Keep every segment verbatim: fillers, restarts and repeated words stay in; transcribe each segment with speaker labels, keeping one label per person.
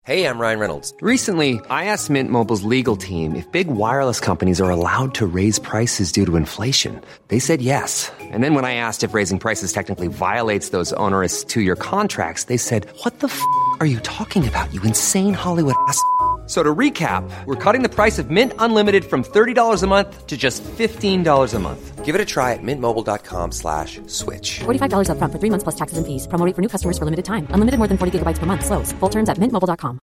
Speaker 1: Hey, I'm Ryan Reynolds.
Speaker 2: Recently, I asked Mint Mobile's legal team if big wireless companies are allowed to raise prices due to inflation. They said yes. And then when I asked if raising prices technically violates those onerous two-year contracts, they said, what the f*** are you talking about, you insane Hollywood ass f- So to recap, we're cutting the price of Mint Unlimited from thirty dollars a month to just fifteen dollars a month.
Speaker 1: Give it a try at mintmobile.com slash switch.
Speaker 3: forty-five dollars up front for three months plus taxes and fees. Promo rate for new customers for limited time. Unlimited more than forty gigabytes per month. Slows full terms at mint mobile dot com.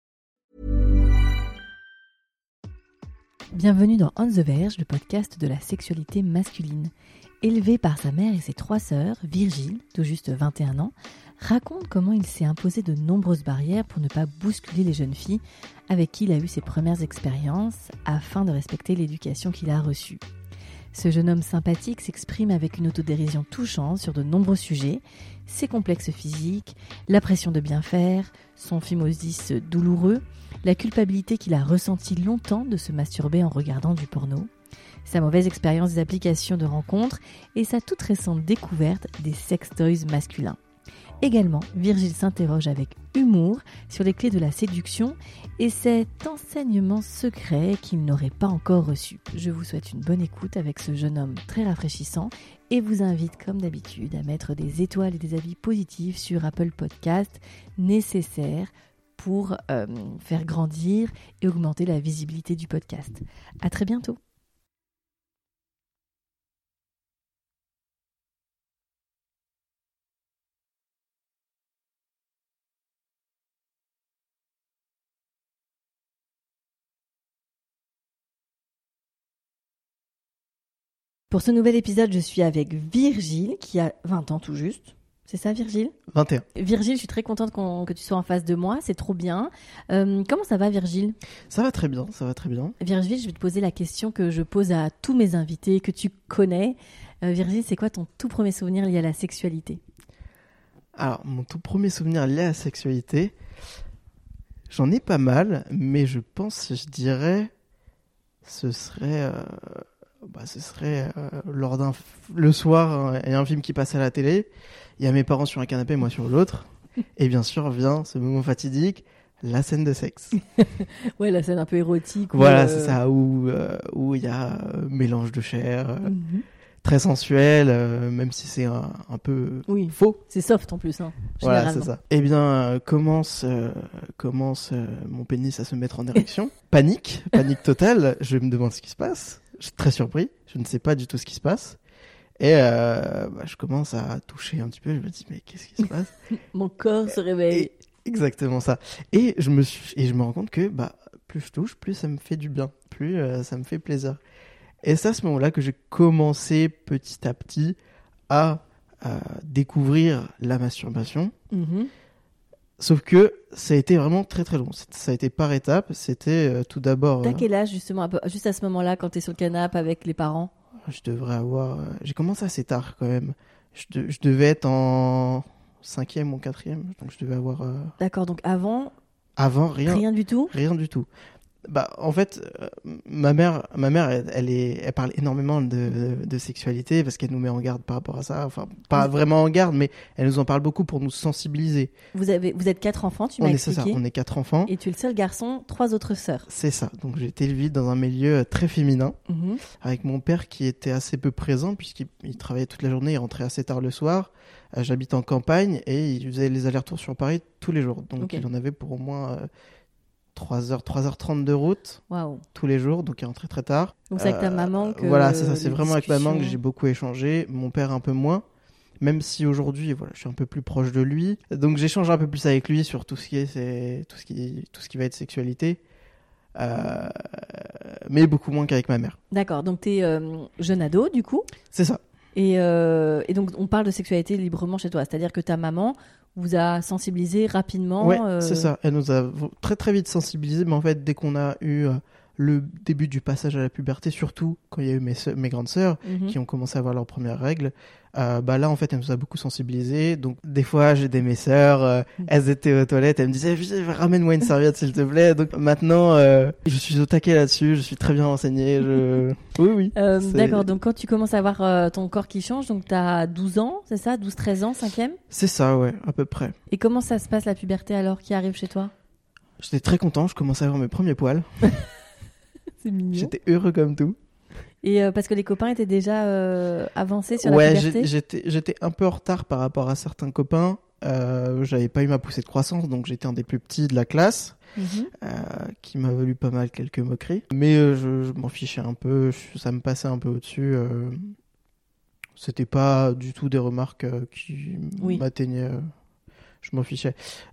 Speaker 4: Bienvenue dans On the Verge, le podcast de la sexualité masculine. Élevé par sa mère et ses trois sœurs, Virgile, tout juste vingt et un ans, raconte comment il s'est imposé de nombreuses barrières pour ne pas bousculer les jeunes filles avec qui il a eu ses premières expériences afin de respecter l'éducation qu'il a reçue. Ce jeune homme sympathique s'exprime avec une autodérision touchante sur de nombreux sujets, ses complexes physiques, la pression de bien faire, son phimosis douloureux, la culpabilité qu'il a ressentie longtemps de se masturber en regardant du porno, sa mauvaise expérience des applications de rencontres et sa toute récente découverte des sex toys masculins. Également, Virgile s'interroge avec humour sur les clés de la séduction et cet enseignement secret qu'il n'aurait pas encore reçu. Je vous souhaite une bonne écoute avec ce jeune homme très rafraîchissant et vous invite comme d'habitude à mettre des étoiles et des avis positifs sur Apple Podcast, nécessaires pour euh, faire grandir et augmenter la visibilité du podcast. À très bientôt. Pour ce nouvel épisode, je suis avec Virgile, qui a vingt ans tout juste. C'est ça, Virgile ?
Speaker 5: vingt et un.
Speaker 4: Virgile, je suis très contente qu'on, que tu sois en face de moi, c'est trop bien. Euh, comment ça va, Virgile ?
Speaker 5: Ça va très bien, ça va très bien.
Speaker 4: Virgile, je vais te poser la question que je pose à tous mes invités, que tu connais. Euh, Virgile, c'est quoi ton tout premier souvenir lié à la sexualité ?
Speaker 5: Alors, mon tout premier souvenir lié à la sexualité, j'en ai pas mal, mais je pense, je dirais, ce serait... Euh... Bah, ce serait euh, lors d'un f- le soir, il y a un film qui passe à la télé, il y a mes parents sur un canapé, moi sur l'autre, et bien sûr vient ce moment fatidique, la scène de sexe.
Speaker 4: Ouais, la scène un peu érotique.
Speaker 5: Voilà,
Speaker 4: où, euh...
Speaker 5: c'est ça, où euh, où il y a euh, mélange de chair, euh,
Speaker 4: mm-hmm.
Speaker 5: très sensuel, euh, même si c'est un, un peu
Speaker 4: oui.
Speaker 5: faux.
Speaker 4: C'est soft en plus, hein,
Speaker 5: voilà, c'est ça. Eh bien, euh, commence euh, commence euh, mon pénis à se mettre en érection. Panique, panique totale. Je me demande ce qui se passe. Je suis très surpris, je ne sais pas du tout ce qui se passe. Et euh, bah, je commence à toucher un petit peu, je me dis, mais qu'est-ce qui se passe ?
Speaker 4: Mon corps se réveille.
Speaker 5: Et, exactement ça. Et je, me suis, et je me rends compte que bah, plus je touche, plus ça me fait du bien, plus euh, ça me fait plaisir. Et c'est à ce moment-là que j'ai commencé petit à petit à euh, découvrir la masturbation.
Speaker 4: Mm-hmm.
Speaker 5: Sauf que ça a été vraiment très très long. Ça a été par étapes. C'était euh, tout d'abord...
Speaker 4: T'as
Speaker 5: euh,
Speaker 4: quel âge justement, juste à ce moment-là, quand t'es sur le canapé avec les parents ?
Speaker 5: Je devrais avoir... Euh, j'ai commencé assez tard quand même. Je, de, je devais être en cinquième ou quatrième. Donc je devais avoir... Euh...
Speaker 4: D'accord, donc avant...
Speaker 5: Avant, rien.
Speaker 4: Rien du tout ?
Speaker 5: Rien du tout. Bah, en fait, euh, ma mère, ma mère, elle, elle, est, elle parle énormément de, de, de sexualité parce qu'elle nous met en garde par rapport à ça. Enfin, pas
Speaker 4: oui.
Speaker 5: vraiment en garde, mais elle nous en parle beaucoup pour nous sensibiliser.
Speaker 4: Vous avez, vous êtes quatre enfants, tu m'as
Speaker 5: on
Speaker 4: expliqué.
Speaker 5: Est, c'est ça, on est quatre enfants.
Speaker 4: Et tu es le seul garçon, trois autres sœurs.
Speaker 5: C'est ça. Donc j'ai été élevé dans un milieu très féminin,
Speaker 4: mm-hmm.
Speaker 5: avec mon père qui était assez peu présent puisqu'il il travaillait toute la journée, il rentrait assez tard le soir. Euh, j'habite en campagne et il faisait les allers-retours sur Paris tous les jours. Donc okay. il en avait pour au moins... Euh, trois heures, trois heures trente de route
Speaker 4: wow.
Speaker 5: tous les jours, donc il rentrait très tard.
Speaker 4: Donc c'est avec ta maman que...
Speaker 5: Voilà, c'est ça, c'est vraiment
Speaker 4: discussions...
Speaker 5: avec maman que j'ai beaucoup échangé, mon père un peu moins, même si aujourd'hui, voilà, je suis un peu plus proche de lui. Donc j'échange un peu plus avec lui sur tout ce qui, est, c'est, tout ce qui, tout ce qui va être sexualité, euh, mais beaucoup moins qu'avec ma mère.
Speaker 4: D'accord, donc t'es euh, jeune ado du coup ?
Speaker 5: C'est ça.
Speaker 4: Et, euh, et donc on parle de sexualité librement chez toi, c'est-à-dire que ta maman vous a sensibilisé rapidement.
Speaker 5: Ouais,
Speaker 4: euh...
Speaker 5: c'est ça. Elle nous a très très vite sensibilisé, mais en fait dès qu'on a eu euh, le début du passage à la puberté, surtout quand il y a eu mes, soeurs, mes grandes sœurs mm-hmm. qui ont commencé à avoir leurs premières règles, euh, bah là en fait elle nous a beaucoup sensibilisés. Donc des fois j'ai des mes sœurs, euh, mm-hmm. elles étaient aux toilettes, elles me disaient ramène-moi une serviette s'il te plaît. Donc maintenant euh, je suis au taquet là-dessus, je suis très bien renseigné. Je... Oui oui.
Speaker 4: Euh, d'accord, donc quand tu commences à avoir euh, ton corps qui change, donc t'as douze ans, c'est ça, douze treize ans, cinquième ?
Speaker 5: C'est ça, ouais, à peu près.
Speaker 4: Et comment ça se passe la puberté alors qui arrive chez toi ?
Speaker 5: J'étais très content, je commençais à avoir mes premiers poils.
Speaker 4: C'est mignon.
Speaker 5: J'étais heureux comme tout.
Speaker 4: Et euh, parce que les copains étaient déjà euh, avancés sur
Speaker 5: ouais,
Speaker 4: la puberté.
Speaker 5: Ouais, j'étais, j'étais un peu en retard par rapport à certains copains. Euh, j'avais pas eu ma poussée de croissance, donc j'étais un des plus petits de la classe, mmh. euh, qui m'a valu pas mal quelques moqueries. Mais euh, je, je m'en fichais un peu, je, ça me passait un peu au-dessus. Euh, c'était pas du tout des remarques euh, qui oui. m'atteignaient. Euh, je m'en fichais.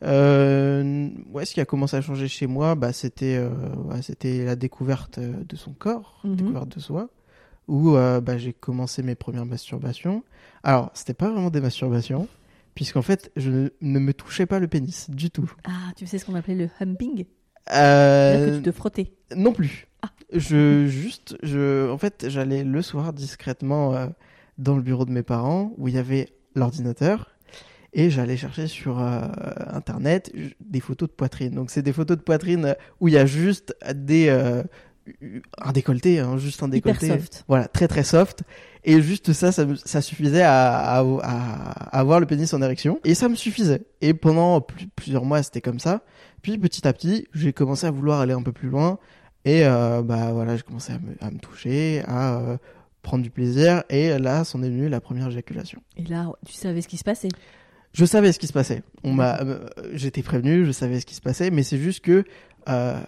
Speaker 5: Euh, ouais, ce qui a commencé à changer chez moi, bah, c'était, euh, ouais, c'était la découverte de son corps, mmh. découverte de soi, où euh, bah, j'ai commencé mes premières masturbations. Alors, c'était pas vraiment des masturbations, puisqu'en fait, je ne, ne me touchais pas le pénis du tout.
Speaker 4: Ah, tu sais ce qu'on appelait le humping ?
Speaker 5: euh...
Speaker 4: C'est-à-dire que tu te frottais ?
Speaker 5: Non plus.
Speaker 4: Ah.
Speaker 5: Je, juste, je, en fait, j'allais le soir discrètement euh, dans le bureau de mes parents, où il y avait l'ordinateur, et j'allais chercher sur euh, Internet des photos de poitrine. Donc, c'est des photos de poitrine où il y a juste des... Euh, un décolleté, hein, juste un décolleté.
Speaker 4: Hyper soft.
Speaker 5: Voilà, très très soft. Et juste ça, ça, ça suffisait à, à, à avoir le pénis en érection. Et ça me suffisait. Et pendant plus, plusieurs mois, c'était comme ça. Puis petit à petit, j'ai commencé à vouloir aller un peu plus loin. Et euh, bah voilà, j'ai commencé à me, à me toucher, à euh, prendre du plaisir. Et là, c'en est venu la première éjaculation.
Speaker 4: Et là, tu savais ce qui se passait ?
Speaker 5: Je savais ce qui se passait. On m'a, euh, j'étais prévenu, je savais ce qui se passait. Mais c'est juste que... Euh,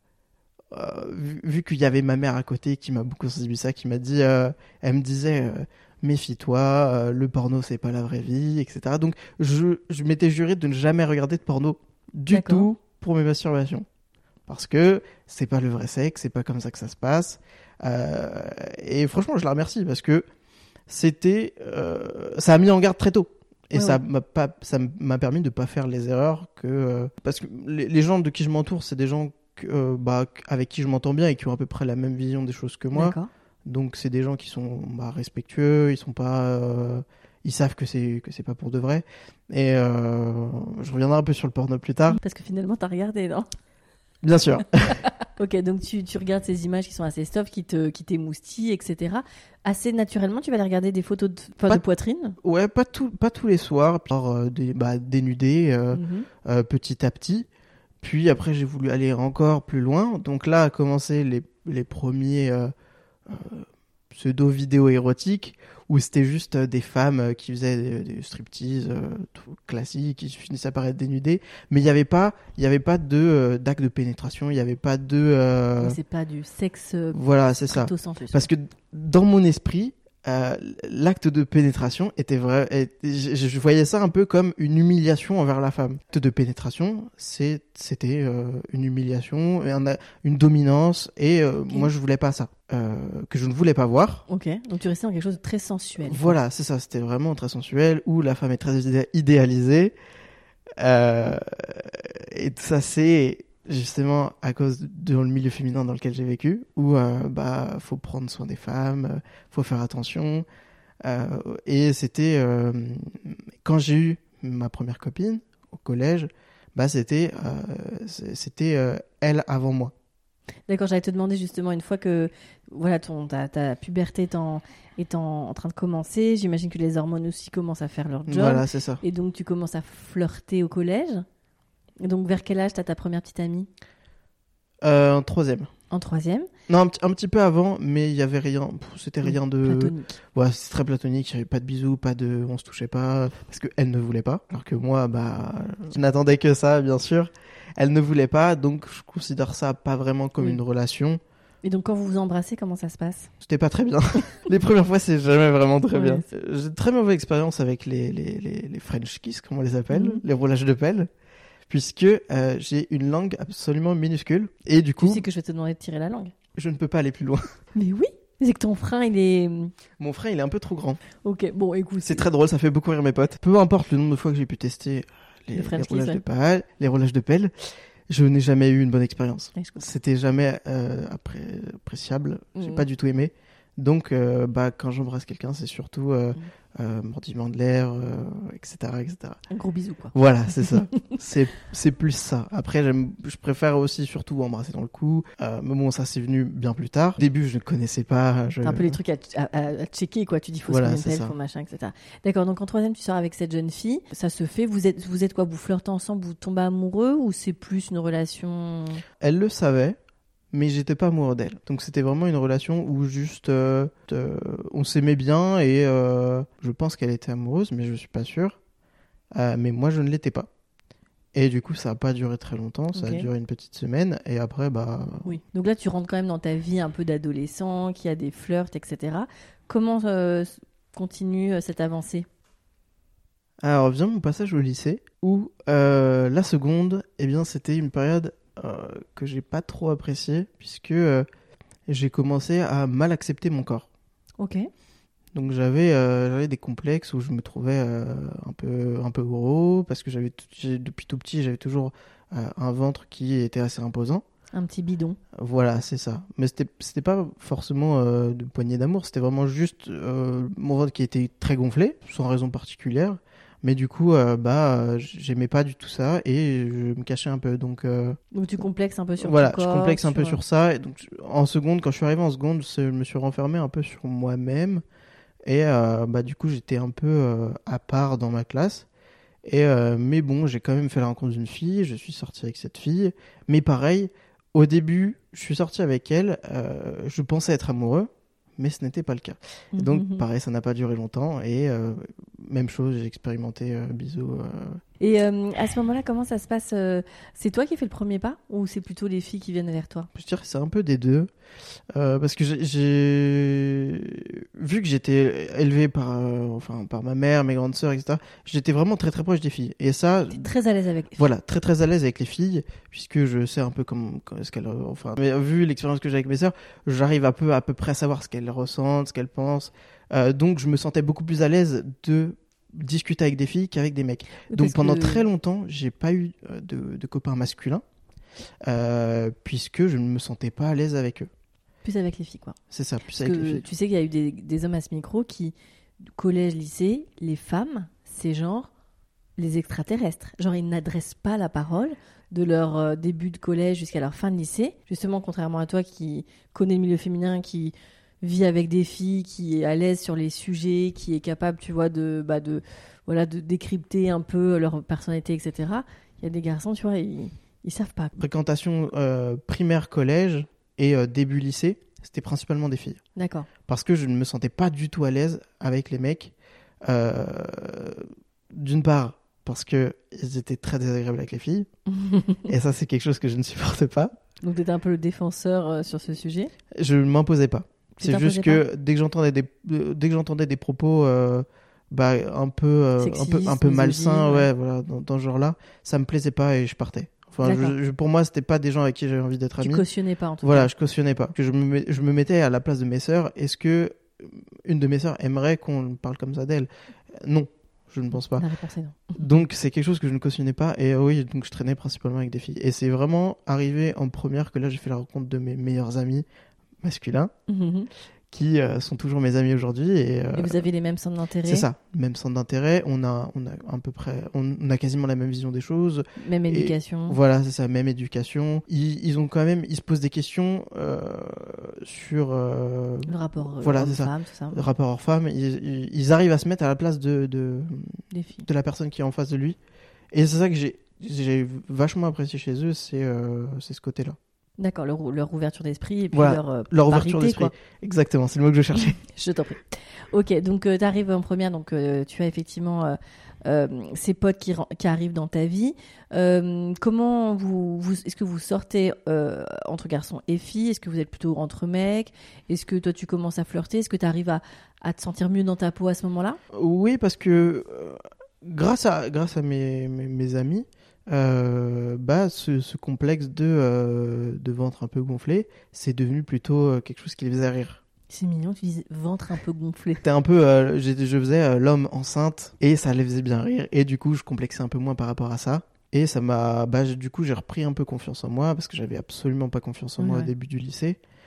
Speaker 5: Euh, vu, vu qu'il y avait ma mère à côté qui m'a beaucoup sensibilisé, qui m'a dit, euh, elle me disait, euh, méfie-toi, euh, le porno c'est pas la vraie vie, et cetera. Donc je, je m'étais juré de ne jamais regarder de porno du
Speaker 4: D'accord.
Speaker 5: tout pour mes masturbations, parce que c'est pas le vrai sexe, c'est pas comme ça que ça se passe. Euh, et franchement, je la remercie parce que c'était, euh, ça a mis en garde très tôt. Et
Speaker 4: ouais,
Speaker 5: ça
Speaker 4: ouais.
Speaker 5: m'a pas, ça m'a permis de pas faire les erreurs que, euh, parce que les, les gens de qui je m'entoure, c'est des gens Euh, bah, avec qui je m'entends bien et qui ont à peu près la même vision des choses que moi.
Speaker 4: D'accord.
Speaker 5: Donc c'est des gens qui sont bah, respectueux, ils sont pas, euh, ils savent que c'est que c'est pas pour de vrai. Et euh, je reviendrai un peu sur le porno plus tard.
Speaker 4: Parce que finalement t'as regardé, non ?
Speaker 5: Bien sûr.
Speaker 4: Ok, donc tu, tu regardes ces images qui sont assez soft, qui te qui t'émoustillent, et cetera. Assez naturellement, tu vas aller regarder des photos de, enfin,
Speaker 5: Pas
Speaker 4: de poitrine.
Speaker 5: Ouais, pas tout, pas tous les soirs, par euh, des bah, dénudés euh,
Speaker 4: Mm-hmm.
Speaker 5: euh, petit à petit. Puis après, j'ai voulu aller encore plus loin. Donc là, a commencé les, les premiers euh, euh, pseudo-vidéos érotiques où c'était juste euh, des femmes euh, qui faisaient des, des striptease euh, classiques, qui finissaient par être dénudées. Mais il n'y avait pas, il y avait pas de, euh, d'acte de pénétration, il n'y avait pas de... Euh...
Speaker 4: C'est pas du sexe euh,
Speaker 5: voilà, c'est ça.
Speaker 4: sensus.
Speaker 5: Parce que dans mon esprit, Euh, l'acte de pénétration était vrai, et je, je voyais ça un peu comme une humiliation envers la femme. L'acte de pénétration, c'est, c'était euh, une humiliation, un, une dominance, et euh, okay. moi je voulais pas ça, euh, que je ne voulais pas voir.
Speaker 4: Ok, donc tu restais dans quelque chose de très sensuel.
Speaker 5: Voilà, c'est ça, c'était vraiment très sensuel, où la femme est très idé- idéalisée, euh, et ça c'est justement à cause de, de le milieu féminin dans lequel j'ai vécu, où euh, bah faut prendre soin des femmes, euh, faut faire attention, euh, et c'était euh, quand j'ai eu ma première copine au collège, bah c'était euh, c'était euh, elle avant moi.
Speaker 4: D'accord, j'allais te demander justement, une fois que voilà ton ta, ta puberté étant étant en train de commencer, j'imagine que les hormones aussi commencent à faire leur job.
Speaker 5: Voilà, c'est ça.
Speaker 4: Et donc tu commences à flirter au collège. Et donc, vers quel âge t'as ta première petite amie ?
Speaker 5: euh, En troisième.
Speaker 4: En troisième ?
Speaker 5: Non, un, un petit peu avant, mais il y avait rien. C'était rien de.
Speaker 4: Platonique.
Speaker 5: Ouais, c'était très platonique. Il n'y avait pas de bisous, pas de. On se touchait pas. Parce qu'elle ne voulait pas. Alors que moi, bah. Je n'attendais que ça, bien sûr. Elle ne voulait pas. Donc, je considère ça pas vraiment comme oui. une relation.
Speaker 4: Et donc, quand vous vous embrassez, comment ça se passe ?
Speaker 5: C'était pas très bien. Les premières fois, c'est jamais vraiment très
Speaker 4: ouais,
Speaker 5: bien. C'est... J'ai de très mauvaise expérience avec les, les, les, les French kiss, comme on les appelle. Mm-hmm. Les roulages de pelle. Puisque euh, j'ai une langue absolument minuscule. Et du coup...
Speaker 4: Tu sais que je vais te demander de tirer la langue.
Speaker 5: Je ne peux pas aller plus loin.
Speaker 4: Mais oui, c'est que ton frein, il est...
Speaker 5: Mon frein, il est un peu trop grand.
Speaker 4: Ok, bon, écoute...
Speaker 5: C'est très drôle, ça fait beaucoup rire mes potes. Peu importe le nombre de fois que j'ai pu tester les, les, les roulages de pelle, les roulages de pelle, je n'ai jamais eu une bonne expérience.
Speaker 4: Ouais,
Speaker 5: c'était jamais euh, après, appréciable. J'ai
Speaker 4: mmh.
Speaker 5: pas du tout aimé. Donc, euh, bah, quand j'embrasse quelqu'un, c'est surtout euh, mmh. euh, mordiment de lèvres, euh, et cetera, et cetera.
Speaker 4: Un gros bisou, quoi.
Speaker 5: Voilà, c'est ça. c'est, c'est plus ça. Après, j'aime, je préfère aussi surtout embrasser dans le cou. Euh, mais bon, ça, c'est venu bien plus tard. Au début, je ne connaissais pas. Je...
Speaker 4: T'as un peu les trucs à, à, à checker, quoi. Tu dis, faut
Speaker 5: Voilà,
Speaker 4: se mettre, faut machin, et cetera. D'accord, donc en troisième, tu sors avec cette jeune fille. Ça se fait, vous êtes, vous êtes quoi? Vous flirtez ensemble, vous tombez amoureux ou c'est plus une relation...
Speaker 5: Elle le savait. Mais j'étais pas amoureux d'elle. Donc c'était vraiment une relation où juste euh, euh, on s'aimait bien et euh, je pense qu'elle était amoureuse, mais je suis pas sûr. Euh, mais moi je ne l'étais pas. Et du coup ça a pas duré très longtemps, ça
Speaker 4: Okay.
Speaker 5: a duré une petite semaine et après bah.
Speaker 4: Oui. Donc là tu rentres quand même dans ta vie un peu d'adolescent, qui a des flirts, et cetera. Comment euh, continue cette avancée?
Speaker 5: Alors vient mon passage au lycée où euh, la seconde, eh bien c'était une période Euh, que j'ai pas trop apprécié puisque euh, j'ai commencé à mal accepter mon corps.
Speaker 4: Ok.
Speaker 5: Donc j'avais euh, j'avais des complexes où je me trouvais euh, un peu un peu gros parce que j'avais tout, j'ai, depuis tout petit j'avais toujours euh, un ventre qui était assez imposant.
Speaker 4: Un petit bidon.
Speaker 5: Voilà, c'est ça. Mais c'était c'était pas forcément euh, de poignée d'amour, c'était vraiment juste euh, mon ventre qui était très gonflé sans raison particulière. Mais du coup, euh, bah, j'aimais pas du tout ça et je me cachais un peu. Donc, euh,
Speaker 4: donc tu complexes un peu sur
Speaker 5: voilà,
Speaker 4: ton corps.
Speaker 5: je complexe
Speaker 4: sur...
Speaker 5: un peu sur ça. Et donc, en seconde, quand je suis arrivé en seconde, je me suis renfermé un peu sur moi-même. Et euh, bah, du coup, j'étais un peu euh, à part dans ma classe. Et, euh, mais bon, j'ai quand même fait la rencontre d'une fille. Je suis sorti avec cette fille. Mais pareil, au début, je suis sorti avec elle. Euh, je pensais être amoureux. Mais ce n'était pas le cas.
Speaker 4: Mmh,
Speaker 5: donc,
Speaker 4: mmh.
Speaker 5: pareil, ça n'a pas duré longtemps. Et euh, même chose, j'ai expérimenté euh, bisous. Euh...
Speaker 4: Et euh, à ce moment-là, comment ça se passe euh, C'est toi qui fais le premier pas ou c'est plutôt les filles qui viennent vers toi?
Speaker 5: Je dirais que c'est un peu des deux. Euh, parce que j'ai, j'ai... vu que j'étais élevé par, euh, enfin, par ma mère, mes grandes sœurs, et cetera, j'étais vraiment très très proche des filles. Et ça...
Speaker 4: T'es très à l'aise avec les filles.
Speaker 5: Voilà, très très à l'aise avec les filles, puisque je sais un peu comment, ce qu'elles... Enfin, mais vu l'expérience que j'ai avec mes sœurs, j'arrive un peu, à peu près à savoir ce qu'elles ressentent, ce qu'elles pensent. Euh, donc je me sentais beaucoup plus à l'aise de discuter avec des filles qu'avec des mecs.
Speaker 4: Oui,
Speaker 5: Donc
Speaker 4: parce
Speaker 5: pendant
Speaker 4: que-
Speaker 5: très longtemps, j'ai pas eu euh, de, de copains masculins, euh, puisque je ne me sentais pas à l'aise avec eux.
Speaker 4: Plus avec les filles, quoi.
Speaker 5: C'est ça, plus
Speaker 4: Parce
Speaker 5: avec les
Speaker 4: que
Speaker 5: filles.
Speaker 4: tu sais qu'il y a eu des, des hommes à ce micro qui, collège, lycée, les femmes, c'est genre les extraterrestres. Genre, ils n'adressent pas la parole de leur euh, début de collège jusqu'à leur fin de lycée. Justement, contrairement à toi qui connais le milieu féminin, qui vit avec des filles, qui est à l'aise sur les sujets, qui est capable, tu vois, de, bah, de, voilà, de décrypter un peu leur personnalité, et cetera. Il y a des garçons, tu vois, ils, ils savent pas.
Speaker 5: Fréquentation euh, primaire, collège et euh, début lycée, c'était principalement des filles.
Speaker 4: D'accord.
Speaker 5: Parce que je ne me sentais pas du tout à l'aise avec les mecs. Euh, d'une part, parce qu'ils étaient très désagréables avec les filles. Et ça, c'est quelque chose que je ne supporte pas.
Speaker 4: Donc, tu étais un peu le défenseur euh, sur ce sujet.
Speaker 5: Je ne m'imposais pas.
Speaker 4: Tu
Speaker 5: C'est
Speaker 4: t'imposais
Speaker 5: juste que dès que j'entendais des, euh, dès que j'entendais des propos euh, bah, un, peu, euh, un, peu, un
Speaker 4: Sexistes,
Speaker 5: peu malsains,
Speaker 4: misogynes,
Speaker 5: ouais,
Speaker 4: ouais.
Speaker 5: voilà, dans, dans ce genre-là, ça me plaisait pas et je partais. Enfin,
Speaker 4: D'accord.
Speaker 5: je, je, pour moi, c'était pas des gens avec qui j'avais envie d'être
Speaker 4: Tu
Speaker 5: ami.
Speaker 4: cautionnais pas, en tout
Speaker 5: Voilà,
Speaker 4: cas.
Speaker 5: je cautionnais pas. Que je me, met- je me mettais à la place de mes sœurs. Est-ce que une de mes sœurs aimerait qu'on parle comme ça d'elle? Non, je ne pense pas.
Speaker 4: La réponse est non.
Speaker 5: Donc c'est quelque chose que je ne cautionnais pas. Et euh, oui, donc je traînais principalement avec des filles. Et c'est vraiment arrivé en première que là j'ai fait la rencontre de mes meilleurs amis masculins
Speaker 4: Mhm.
Speaker 5: qui euh, sont toujours mes amis aujourd'hui. Et, euh,
Speaker 4: Et vous avez les mêmes centres d'intérêt,
Speaker 5: c'est ça, même centre d'intérêt. On a, on a à peu près, on, on a quasiment la même vision des choses.
Speaker 4: même
Speaker 5: Et
Speaker 4: éducation.
Speaker 5: Voilà, c'est ça, même éducation. Ils, ils ont quand même, ils se posent des questions euh, sur euh,
Speaker 4: Le rapport euh,
Speaker 5: Voilà, c'est ça.
Speaker 4: homme-femme, tout ça.
Speaker 5: le rapport homme-femme. Ils, ils- ils arrivent à se mettre à la place de, de,
Speaker 4: Des filles.
Speaker 5: de la personne qui est en face de lui. Et c'est ça que j'ai, j'ai vachement apprécié chez eux, c'est, euh, c'est ce côté-là.
Speaker 4: D'accord, leur, leur ouverture d'esprit et puis
Speaker 5: Voilà,
Speaker 4: leur, euh,
Speaker 5: Leur ouverture
Speaker 4: parité,
Speaker 5: d'esprit.
Speaker 4: quoi.
Speaker 5: Exactement, c'est le mot que je cherchais.
Speaker 4: Je t'en prie. Ok, donc tu arrives en première, donc euh, tu as effectivement euh, euh, ces potes qui, ren- qui arrivent dans ta vie. Euh, comment vous, vous, est-ce que vous sortez euh, entre garçons et filles? Est-ce que vous êtes plutôt entre mecs? Est-ce que toi tu commences à flirter? Est-ce que tu arrives à, à te sentir mieux dans ta peau à ce moment-là?
Speaker 5: Oui, parce que euh, grâce à, grâce à mes, mes, mes amis, euh, bah, ce, ce complexe de, euh, de ventre un peu gonflé, c'est devenu plutôt euh, quelque chose qui les faisait rire.
Speaker 4: C'est mignon, tu dis ventre un peu gonflé.
Speaker 5: C'était un peu, euh, j'ai- je faisais euh, l'homme enceinte et ça les faisait bien rire. Et du coup, je complexais un peu moins par rapport à ça. Et ça m'a, bah, j'ai- du coup, j'ai repris un peu confiance en moi parce que j'avais absolument pas confiance en moi
Speaker 4: Ouais.
Speaker 5: au début du lycée.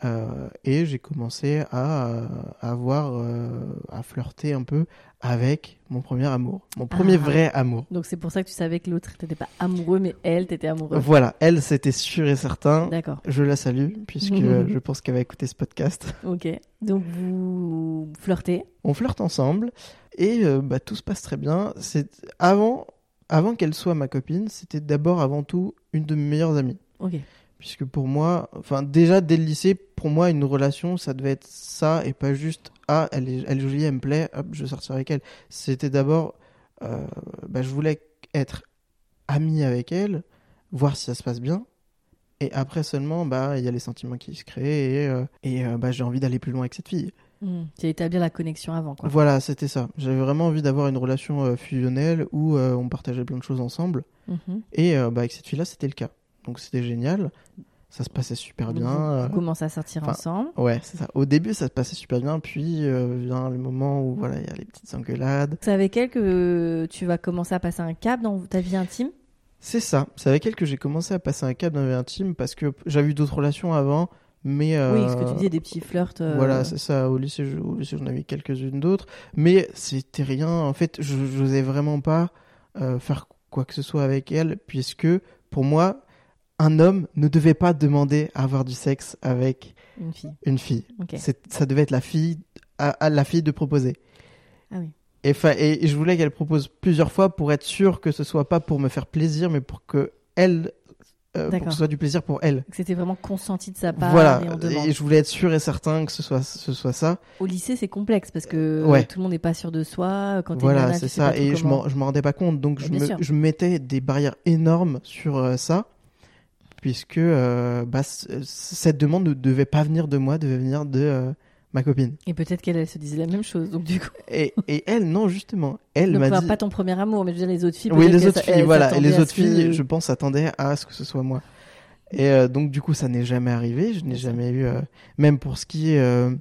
Speaker 5: Euh, et j'ai commencé à, à avoir, euh, à flirter un peu avec mon premier amour, mon premier
Speaker 4: Ah.
Speaker 5: vrai amour.
Speaker 4: Donc c'est pour ça que tu savais que l'autre, t'étais pas amoureux, mais elle, t'étais amoureux.
Speaker 5: Voilà, elle, c'était sûr et certain.
Speaker 4: D'accord.
Speaker 5: Je la salue, puisque
Speaker 4: Mhm.
Speaker 5: je pense qu'elle va écouter ce podcast.
Speaker 4: Ok. Donc vous flirtez.
Speaker 5: On flirte ensemble et euh, bah, tout se passe très bien. C'est... Avant, avant qu'elle soit ma copine, c'était d'abord avant tout une de mes meilleures amies.
Speaker 4: Ok.
Speaker 5: Puisque pour moi, enfin déjà dès le lycée, pour moi une relation ça devait être ça et pas juste ah elle est, elle est jolie, elle me plaît, hop je sortirai avec elle. C'était d'abord, euh, bah, je voulais être ami avec elle, voir si ça se passe bien. Et après seulement, bah il y a les sentiments qui se créent et, euh, et euh, bah, j'ai envie d'aller plus loin avec cette fille.
Speaker 4: Mmh. Tu as établi la connexion avant, quoi.
Speaker 5: Voilà, c'était ça. J'avais vraiment envie d'avoir une relation euh, fusionnelle où euh, on partageait plein de choses ensemble.
Speaker 4: Mhm.
Speaker 5: Et euh, bah, avec cette fille-là, c'était le cas. Donc c'était génial. Ça se passait super
Speaker 4: Donc,
Speaker 5: bien.
Speaker 4: Vous,
Speaker 5: euh,
Speaker 4: vous commencez à sortir
Speaker 5: enfin,
Speaker 4: ensemble.
Speaker 5: Ouais, c'est ça. Au début, ça se passait super bien. Puis euh, vient le moment où voilà, il y a les petites engueulades.
Speaker 4: C'est avec elle que tu vas commencer à passer un cap dans ta vie intime.
Speaker 5: C'est ça. C'est avec elle que j'ai commencé à passer un cap dans la vie intime parce que j'avais eu d'autres relations avant. Mais euh,
Speaker 4: Oui, ce que tu disais, des petits flirts. euh,
Speaker 5: Voilà, c'est ça. Au lycée, je- au lycée, j'en avais quelques-unes d'autres. Mais c'était rien. En fait, je n'osais vraiment pas euh, faire quoi que ce soit avec elle, puisque pour moi, un homme ne devait pas demander à avoir du sexe avec
Speaker 4: Une fille.
Speaker 5: une fille.
Speaker 4: Ok.
Speaker 5: C'est, ça devait être la fille, à, à la fille de proposer.
Speaker 4: Ah oui.
Speaker 5: Et, fa- et, et je voulais qu'elle propose plusieurs fois pour être sûre que ce soit pas pour me faire plaisir, mais pour que elle, euh, pour
Speaker 4: D'accord.
Speaker 5: que ce soit du plaisir pour elle.
Speaker 4: Que c'était vraiment consenti de sa part.
Speaker 5: Voilà.
Speaker 4: Et on demande.
Speaker 5: Et je voulais être sûr et certain que ce soit, ce soit ça.
Speaker 4: Au lycée, c'est complexe parce que
Speaker 5: Ouais.
Speaker 4: tout le monde n'est pas sûr de soi. Quand t'es
Speaker 5: Voilà,
Speaker 4: nana,
Speaker 5: c'est
Speaker 4: tu sais
Speaker 5: ça.
Speaker 4: pas trop
Speaker 5: Et je
Speaker 4: comment-
Speaker 5: m'en, je m'en rendais pas compte. Donc
Speaker 4: Bah,
Speaker 5: je
Speaker 4: bien
Speaker 5: me,
Speaker 4: sûr.
Speaker 5: je mettais des barrières énormes sur euh, ça, puisque euh, bah, c- cette demande ne devait pas venir de moi, devait venir de euh, ma copine.
Speaker 4: Et peut-être qu'elle elle se disait la même chose. Donc du coup,
Speaker 5: Et, et elle, non, justement. Elle
Speaker 4: donc,
Speaker 5: m'a
Speaker 4: enfin,
Speaker 5: dit...
Speaker 4: pas ton premier amour, mais je veux dire les autres filles.
Speaker 5: Oui,
Speaker 4: peut-être
Speaker 5: les
Speaker 4: qu'elles
Speaker 5: autres
Speaker 4: s-
Speaker 5: filles,
Speaker 4: elles
Speaker 5: voilà. Et
Speaker 4: s'attendaient
Speaker 5: les
Speaker 4: à
Speaker 5: autres
Speaker 4: ce que-
Speaker 5: filles, je pense, s'attendaient à ce que ce soit moi. Et euh, donc, du coup, ça n'est jamais arrivé. Je n'ai
Speaker 4: Bien sûr.
Speaker 5: jamais eu... euh, même pour ce qui est... euh,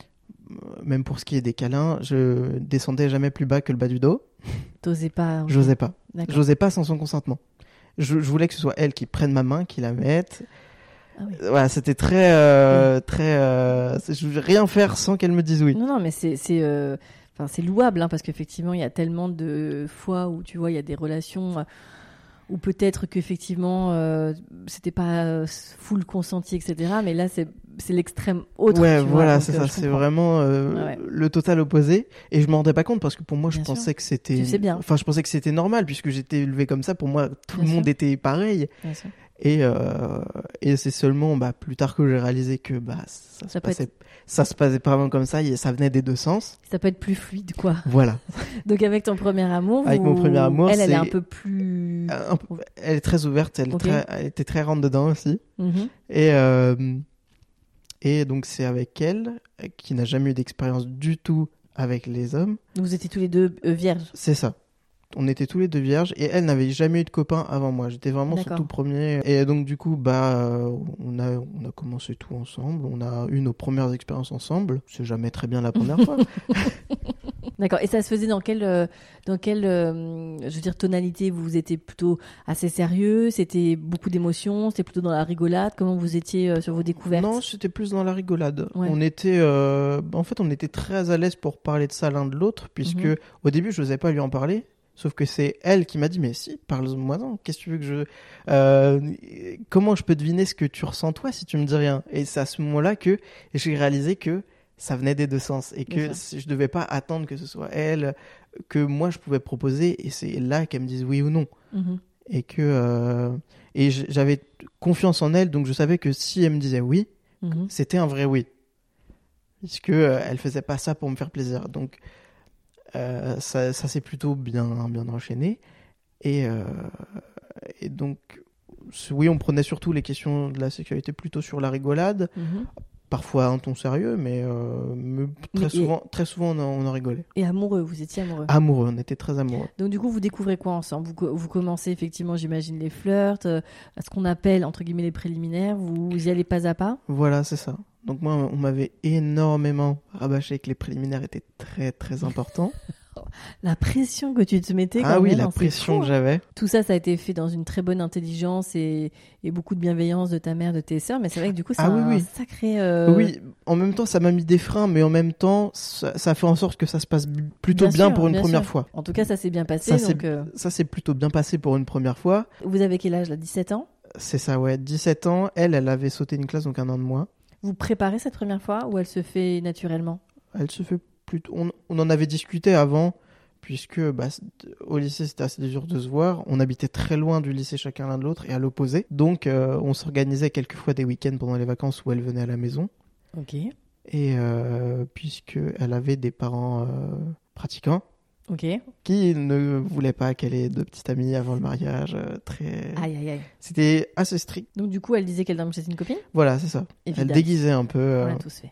Speaker 5: même pour ce qui est des câlins, je descendais jamais plus bas que le bas du dos.
Speaker 4: T'osais pas.
Speaker 5: J'osais pas.
Speaker 4: D'accord.
Speaker 5: J'osais pas sans son consentement. Je, je voulais que ce soit elle qui prenne ma main, qui la mette.
Speaker 4: Ah oui.
Speaker 5: Voilà, c'était très... euh, très euh, c'est- je voulais rien faire sans qu'elle me dise oui.
Speaker 4: Non, non, mais c'est c'est euh, enfin c'est louable hein, parce qu'effectivement il y a tellement de fois où tu vois il y a des relations euh, où peut-être qu'effectivement euh, c'était pas euh, full consenti et cetera. Mais là c'est c'est l'extrême autre.
Speaker 5: Ouais,
Speaker 4: tu vois,
Speaker 5: voilà,
Speaker 4: donc,
Speaker 5: c'est
Speaker 4: euh,
Speaker 5: ça.
Speaker 4: je
Speaker 5: C'est
Speaker 4: comprends.
Speaker 5: vraiment euh,
Speaker 4: Ouais, ouais.
Speaker 5: le total opposé. Et je m'en rendais pas compte parce que pour moi, je
Speaker 4: Bien sûr.
Speaker 5: pensais que c'était.
Speaker 4: Tu sais bien.
Speaker 5: Enfin, je pensais que c'était normal puisque j'étais élevé comme ça. Pour moi, tout
Speaker 4: Bien
Speaker 5: le monde
Speaker 4: sûr.
Speaker 5: était pareil.
Speaker 4: Bien sûr.
Speaker 5: Et euh, et c'est seulement bah plus tard que j'ai réalisé que bah ça,
Speaker 4: Ça
Speaker 5: se
Speaker 4: peut
Speaker 5: passait ça se passait pas vraiment comme ça. Et ça venait des deux sens.
Speaker 4: Ça peut être plus fluide quoi.
Speaker 5: Voilà.
Speaker 4: Donc avec ton premier amour,
Speaker 5: Avec
Speaker 4: vous-
Speaker 5: mon premier amour,
Speaker 4: elle elle est
Speaker 5: c'est-
Speaker 4: un peu plus.
Speaker 5: Un peu- elle est très ouverte. Elle, est
Speaker 4: Ok.
Speaker 5: très, elle était très rentre dedans aussi.
Speaker 4: Mhm.
Speaker 5: Et euh, et donc c'est avec elle qui n'a jamais eu d'expérience du tout avec les hommes.
Speaker 4: Donc vous étiez tous les deux euh, vierges.
Speaker 5: C'est ça. On était tous les deux vierges et elle n'avait jamais eu de copain avant moi. J'étais vraiment son
Speaker 4: D'accord.
Speaker 5: tout premier. Et donc du coup, bah, euh, on a on a commencé tout ensemble. On a eu nos premières expériences ensemble. C'est jamais très bien la première fois.
Speaker 4: D'accord. Et ça se faisait dans quelle, euh, dans quelle, euh, je veux dire, tonalité vous étiez plutôt assez sérieux? C'était beaucoup d'émotions? C'était plutôt dans la rigolade? Comment vous étiez euh, sur vos découvertes?
Speaker 5: Non, c'était plus dans la rigolade.
Speaker 4: Ouais.
Speaker 5: On était, euh, bah, en fait, on était très à l'aise pour parler de ça l'un de l'autre, puisque
Speaker 4: Mhm.
Speaker 5: au début, je n'osais pas lui en parler. Sauf que c'est elle qui m'a dit, mais si, parle-moi-en. Qu'est-ce que tu veux que je, euh, comment je peux deviner ce que tu ressens toi si tu me dis rien? Et c'est à ce moment-là que j'ai réalisé que ça venait des deux sens et que
Speaker 4: Bien
Speaker 5: si je devais pas attendre que ce soit elle, que moi je pouvais proposer, et c'est là qu'elle me dise oui ou non.
Speaker 4: Mhm.
Speaker 5: Et que euh, et j- j'avais confiance en elle, donc je savais que si elle me disait oui,
Speaker 4: Mhm.
Speaker 5: c'était un vrai oui, puisque euh, elle faisait pas ça pour me faire plaisir. Donc euh, ça, ça s'est plutôt bien bien enchaîné. Et euh, et donc c- oui, on prenait surtout les questions de la sexualité plutôt sur la rigolade,
Speaker 4: Mhm.
Speaker 5: parfois un ton sérieux, mais, euh, mais très
Speaker 4: Mais-
Speaker 5: souvent très souvent on en, on en rigolait.
Speaker 4: Et amoureux, vous étiez amoureux.
Speaker 5: Amoureux, on était très amoureux.
Speaker 4: Donc du coup, vous découvrez quoi ensemble? Vous, co- vous commencez effectivement, j'imagine, les flirts, euh, ce qu'on appelle entre guillemets les préliminaires. Vous y allez pas à pas?
Speaker 5: Voilà, c'est ça. Donc moi, on m'avait énormément rabâché que les préliminaires étaient très très importants.
Speaker 4: La pression que tu te mettais quand
Speaker 5: Ah oui,
Speaker 4: même,
Speaker 5: la
Speaker 4: hein, c'est
Speaker 5: pression
Speaker 4: fou,
Speaker 5: que
Speaker 4: hein.
Speaker 5: j'avais.
Speaker 4: Tout ça, ça a été fait dans une très bonne intelligence et, et beaucoup de bienveillance de ta mère, de tes sœurs. Mais c'est vrai que du coup, c'est
Speaker 5: Ah oui,
Speaker 4: un
Speaker 5: oui.
Speaker 4: sacré... euh,
Speaker 5: Oui, en même temps, ça m'a mis des freins, mais en même temps, ça, ça fait en sorte que ça se passe b- plutôt bien,
Speaker 4: sûr,
Speaker 5: pour une
Speaker 4: bien
Speaker 5: première
Speaker 4: sûr.
Speaker 5: fois.
Speaker 4: En tout cas, ça s'est bien passé.
Speaker 5: Ça,
Speaker 4: donc,
Speaker 5: c'est,
Speaker 4: euh,
Speaker 5: ça s'est plutôt bien passé pour une première fois.
Speaker 4: Vous avez quel âge là, dix-sept ans?
Speaker 5: C'est ça, ouais. dix-sept ans, elle, elle avait sauté une classe, donc un an de moins.
Speaker 4: Vous préparez cette première fois ou elle se fait naturellement?
Speaker 5: Elle se fait plutôt... On, on en avait discuté avant, puisque bah, c'est- au lycée, c'était assez dur de se voir. On habitait très loin du lycée chacun l'un de l'autre et à l'opposé. Donc, euh, on s'organisait quelquefois des week-ends pendant les vacances où elle venait à la maison.
Speaker 4: Ok.
Speaker 5: Et euh, puisqu'elle avait des parents euh, pratiquants,
Speaker 4: Ok.
Speaker 5: qui ne voulait pas qu'elle ait de petite amie avant le mariage. euh, très...
Speaker 4: Aïe, aïe, aïe.
Speaker 5: C'était assez strict.
Speaker 4: Donc du coup, elle disait qu'elle dormait chez une copine?
Speaker 5: Voilà, c'est ça.
Speaker 4: Évidemment.
Speaker 5: Elle déguisait un peu.
Speaker 4: On
Speaker 5: euh,
Speaker 4: l'a tous fait.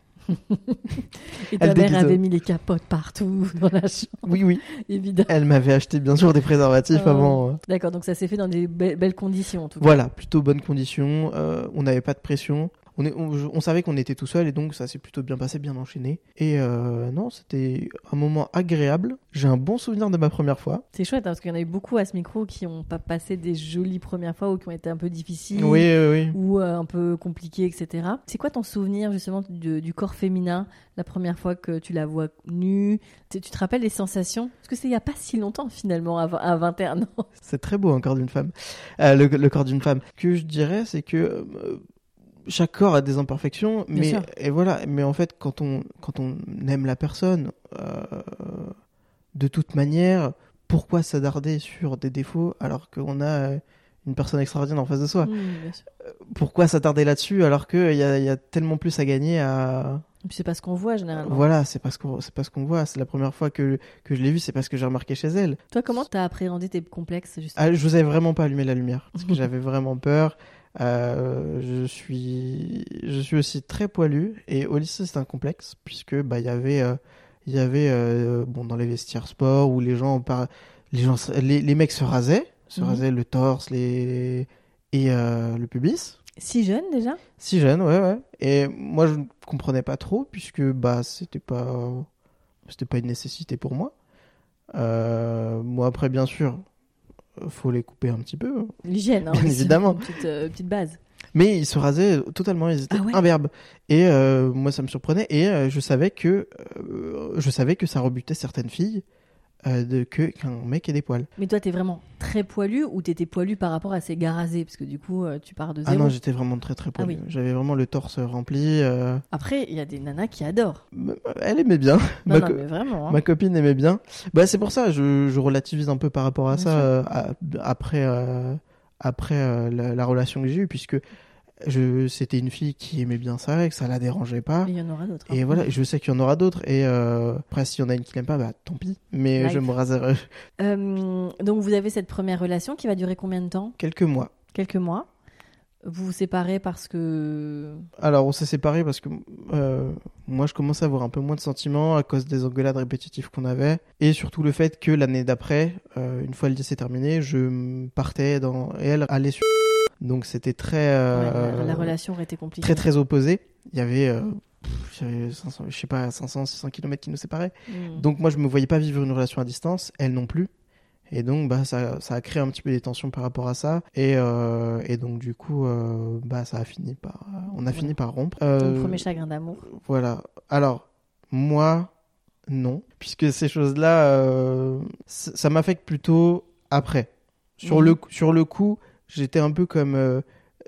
Speaker 4: Et ta
Speaker 5: Elle
Speaker 4: mère
Speaker 5: déguisait.
Speaker 4: avait mis les capotes partout dans la chambre,
Speaker 5: Oui, oui.
Speaker 4: évidemment.
Speaker 5: Elle m'avait acheté bien sûr des préservatifs
Speaker 4: Oh.
Speaker 5: avant. euh.
Speaker 4: D'accord, donc ça s'est fait dans des be- belles conditions en tout cas.
Speaker 5: Voilà, plutôt bonnes conditions. euh, on n'avait pas de pression. On, est, on, on savait qu'on était tout seul et donc ça s'est plutôt bien passé, bien enchaîné. Et euh, non, c'était un moment agréable. J'ai un bon souvenir de ma première fois.
Speaker 4: C'est chouette hein, parce qu'il y en a eu beaucoup à ce micro qui ont pas passé des jolies premières fois ou qui ont été un peu difficiles.
Speaker 5: Oui, oui, oui.
Speaker 4: Ou euh, un peu compliquées, et cetera. C'est quoi ton souvenir justement du, du corps féminin la première fois que tu la vois nue? Tu, tu te rappelles les sensations? Parce que c'est il y a pas si longtemps finalement, à, vingt- à vingt et un ans.
Speaker 5: C'est très beau un corps d'une femme. Euh, le, le corps d'une femme. Ce que je dirais, c'est que euh, chaque corps a des imperfections,
Speaker 4: Bien
Speaker 5: mais
Speaker 4: sûr.
Speaker 5: et voilà. Mais en fait, quand on quand on aime la personne, euh, de toute manière, pourquoi s'attarder sur des défauts alors qu'on a euh, une personne extraordinaire en face de soi?
Speaker 4: Mmh, bien sûr.
Speaker 5: Pourquoi s'attarder là-dessus alors qu'il y a, y a tellement plus à gagner à...
Speaker 4: Et puis c'est pas ce qu'on voit généralement.
Speaker 5: Voilà, c'est pas ce qu'on, c'est pas ce qu'on voit. C'est la première fois que, que je l'ai vue, c'est parce que j'ai remarqué chez elle.
Speaker 4: Toi, comment t'as appréhendé tes complexes justement?
Speaker 5: Ah, je vous avais vraiment pas allumé la lumière parce que j'avais vraiment peur. Euh, je suis, je suis aussi très poilu et au lycée c'est un complexe puisque bah il y avait, euh, il y avait euh, bon dans les vestiaires sport où les gens, par... les gens, les, les mecs se rasaient, se
Speaker 4: Mhm.
Speaker 5: rasaient le torse, les et euh, le pubis.
Speaker 4: Si jeune déjà?
Speaker 5: Si jeune, ouais, ouais. Et moi, je ne comprenais pas trop, puisque bah, c'était pas, c'était pas une nécessité pour moi. Euh, moi, après, bien sûr, faut les couper un petit peu.
Speaker 4: L'hygiène, hein,
Speaker 5: Bien
Speaker 4: c'est
Speaker 5: évidemment.
Speaker 4: Une petite, euh, petite base.
Speaker 5: Mais ils se rasaient totalement, ils étaient
Speaker 4: Ah ouais
Speaker 5: imberbes. Et euh, moi, ça me surprenait. Et euh, je savais que, euh, je savais que ça rebutait certaines filles euh, de que qu'un mec ait des poils.
Speaker 4: Mais toi, t'es vraiment très poilu ou t'étais poilu par rapport à ces gars rasés? Parce que du coup, euh, tu pars de
Speaker 5: Ah
Speaker 4: zéro.
Speaker 5: non, j'étais vraiment très très poilu.
Speaker 4: Ah oui.
Speaker 5: J'avais vraiment le torse rempli. euh,
Speaker 4: Après, il y a des nanas qui adorent.
Speaker 5: Elle aimait bien.
Speaker 4: Non,
Speaker 5: Ma
Speaker 4: non,
Speaker 5: co-
Speaker 4: mais vraiment. hein.
Speaker 5: Ma copine aimait bien. Bah, c'est pour ça, je, je relativise un peu par rapport à
Speaker 4: Bien
Speaker 5: ça
Speaker 4: sûr.
Speaker 5: euh, à- après, euh, après euh, la, la relation que j'ai eue, puisque je, c'était une fille qui aimait bien ça et que ça la dérangeait pas.
Speaker 4: Mais il y en aura d'autres. hein.
Speaker 5: Et voilà, je sais qu'il y en aura d'autres. Et euh, après, s'il y en a une qui l'aime pas, bah tant pis. Mais
Speaker 4: Life.
Speaker 5: je me raserai
Speaker 4: Euh, donc, vous avez cette première relation qui va durer combien de temps?
Speaker 5: quelques mois.
Speaker 4: Quelques mois. Vous vous séparez parce que...
Speaker 5: Alors, on s'est séparés parce que euh, moi, je commençais à avoir un peu moins de sentiments à cause des engueulades répétitives qu'on avait. Et surtout le fait que l'année d'après, euh, une fois le lycée terminé, je partais dans... Et elle allait sur... Donc, c'était très... euh,
Speaker 4: Ouais, la, la relation aurait été compliquée.
Speaker 5: très, très opposés. Il y avait... euh, pff, j'avais cinq cents, je sais pas, cinq cents, six cents kilomètres qui nous séparaient.
Speaker 4: Mm.
Speaker 5: Donc, moi, je me voyais pas vivre une relation à distance. Elle non plus. Et donc, bah, ça, ça a créé un petit peu des tensions par rapport à ça. Et, euh, et donc, du coup, euh, bah, ça a fini par... On a
Speaker 4: Ouais.
Speaker 5: fini par rompre.
Speaker 4: Ton
Speaker 5: Euh,
Speaker 4: premier chagrin d'amour.
Speaker 5: Voilà. Alors, moi, non. Puisque ces choses-là, euh, c- ça m'affecte plutôt après. Sur,
Speaker 4: Mhm.
Speaker 5: le, sur le coup, j'étais un peu comme euh,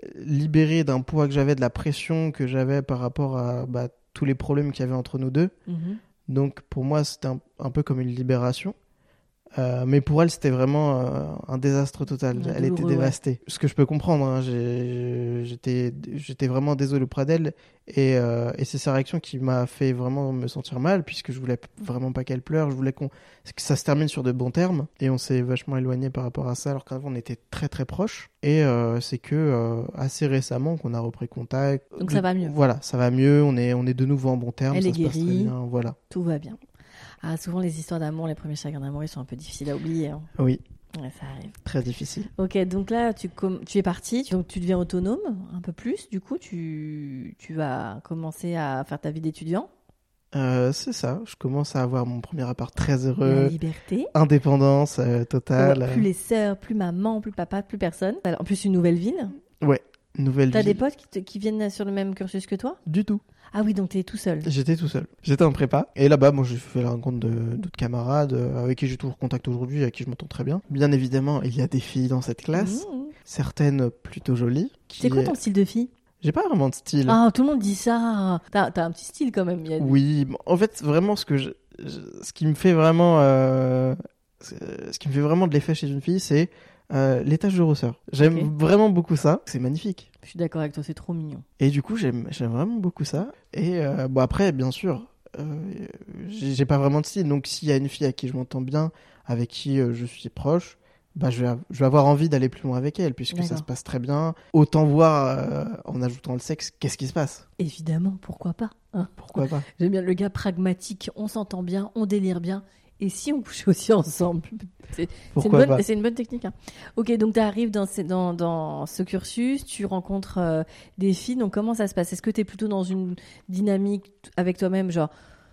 Speaker 5: libéré d'un poids que j'avais, de la pression que j'avais par rapport à bah, tous les problèmes qu'il y avait entre nous deux.
Speaker 4: Mhm.
Speaker 5: Donc, pour moi, c'était un, un peu comme une libération. Euh, mais pour elle, c'était vraiment euh, un désastre total.
Speaker 4: Ouais,
Speaker 5: Elle était
Speaker 4: douloureux, ouais.
Speaker 5: dévastée. Ce que je peux comprendre, hein, j'ai- j'étais, j'étais vraiment désolé auprès d'elle. Et, euh, et c'est sa réaction qui m'a fait vraiment me sentir mal, puisque je voulais vraiment pas qu'elle pleure. Je voulais qu'on, que ça se termine sur de bons termes. Et on s'est vachement éloigné par rapport à ça, alors qu'avant on était très très proches. Et euh, c'est que euh, assez récemment qu'on a repris contact.
Speaker 4: Donc ça va mieux.
Speaker 5: Voilà, ça va mieux. On est, on est de nouveau en bons termes.
Speaker 4: Elle
Speaker 5: ça
Speaker 4: est
Speaker 5: se passe très
Speaker 4: guérie.
Speaker 5: bien. Voilà.
Speaker 4: Tout va bien. Ah, souvent, les histoires d'amour, les premiers chagrins d'amour, ils sont un peu difficiles à oublier. hein.
Speaker 5: Oui,
Speaker 4: Ouais, ça arrive.
Speaker 5: très difficile.
Speaker 4: Ok, donc là, tu, com- tu es parti, tu- donc tu deviens autonome un peu plus. Du coup, tu, tu vas commencer à faire ta vie d'étudiant.
Speaker 5: Euh, c'est ça, je commence à avoir mon premier appart très
Speaker 4: La
Speaker 5: heureux,
Speaker 4: liberté.
Speaker 5: indépendance euh, totale.
Speaker 4: Ouais, plus les sœurs, plus maman, plus papa, plus personne. En plus, une nouvelle ville.
Speaker 5: Ouais, nouvelle
Speaker 4: T'as
Speaker 5: vie.
Speaker 4: des potes qui, te- qui viennent sur le même cursus que toi?
Speaker 5: Du tout.
Speaker 4: Ah oui, donc t'es tout seul.
Speaker 5: J'étais tout seul. J'étais en prépa. Et là-bas, moi, j'ai fait la rencontre de, d'autres camarades euh, avec qui j'ai toujours contact aujourd'hui, avec qui je m'entends très bien. Bien évidemment, il y a des filles dans cette classe,
Speaker 4: Mmh.
Speaker 5: certaines plutôt jolies. Qui...
Speaker 4: C'est quoi ton style de fille?
Speaker 5: J'ai pas vraiment de style.
Speaker 4: Ah, tout le monde dit ça. T'as, t'as un petit style quand même. Il y a...
Speaker 5: Oui, bon, en fait, vraiment, ce que je, je- ce qui me fait vraiment, euh, ce qui me fait vraiment de l'effet chez une fille, c'est euh, les taches de rousseur. J'aime
Speaker 4: Ok.
Speaker 5: vraiment beaucoup ça. C'est magnifique.
Speaker 4: Je suis d'accord avec toi, c'est trop mignon.
Speaker 5: Et du coup, j'aime, j'aime vraiment beaucoup ça. Et euh, bon, après, bien sûr, euh, j'ai, j'ai pas vraiment de style. Donc, s'il y a une fille à qui je m'entends bien, avec qui euh, je suis proche, bah, je vais, je vais avoir envie d'aller plus loin avec elle, puisque ça
Speaker 4: D'accord.
Speaker 5: se passe très bien. Autant voir, euh, en ajoutant le sexe, qu'est-ce qui se passe.
Speaker 4: Évidemment, pourquoi pas, hein.
Speaker 5: Pourquoi pas.
Speaker 4: J'aime bien le gars pragmatique, on s'entend bien, on délire bien. Et si on couchait aussi ensemble? C'est, c'est, une,
Speaker 5: Pourquoi
Speaker 4: bonne,
Speaker 5: pas.
Speaker 4: c'est une bonne technique. Hein. Ok, donc tu arrives dans, ces- dans, dans ce cursus, tu rencontres euh, des filles, donc comment ça se passe? Est-ce que tu es plutôt dans une dynamique t- avec toi-même, genre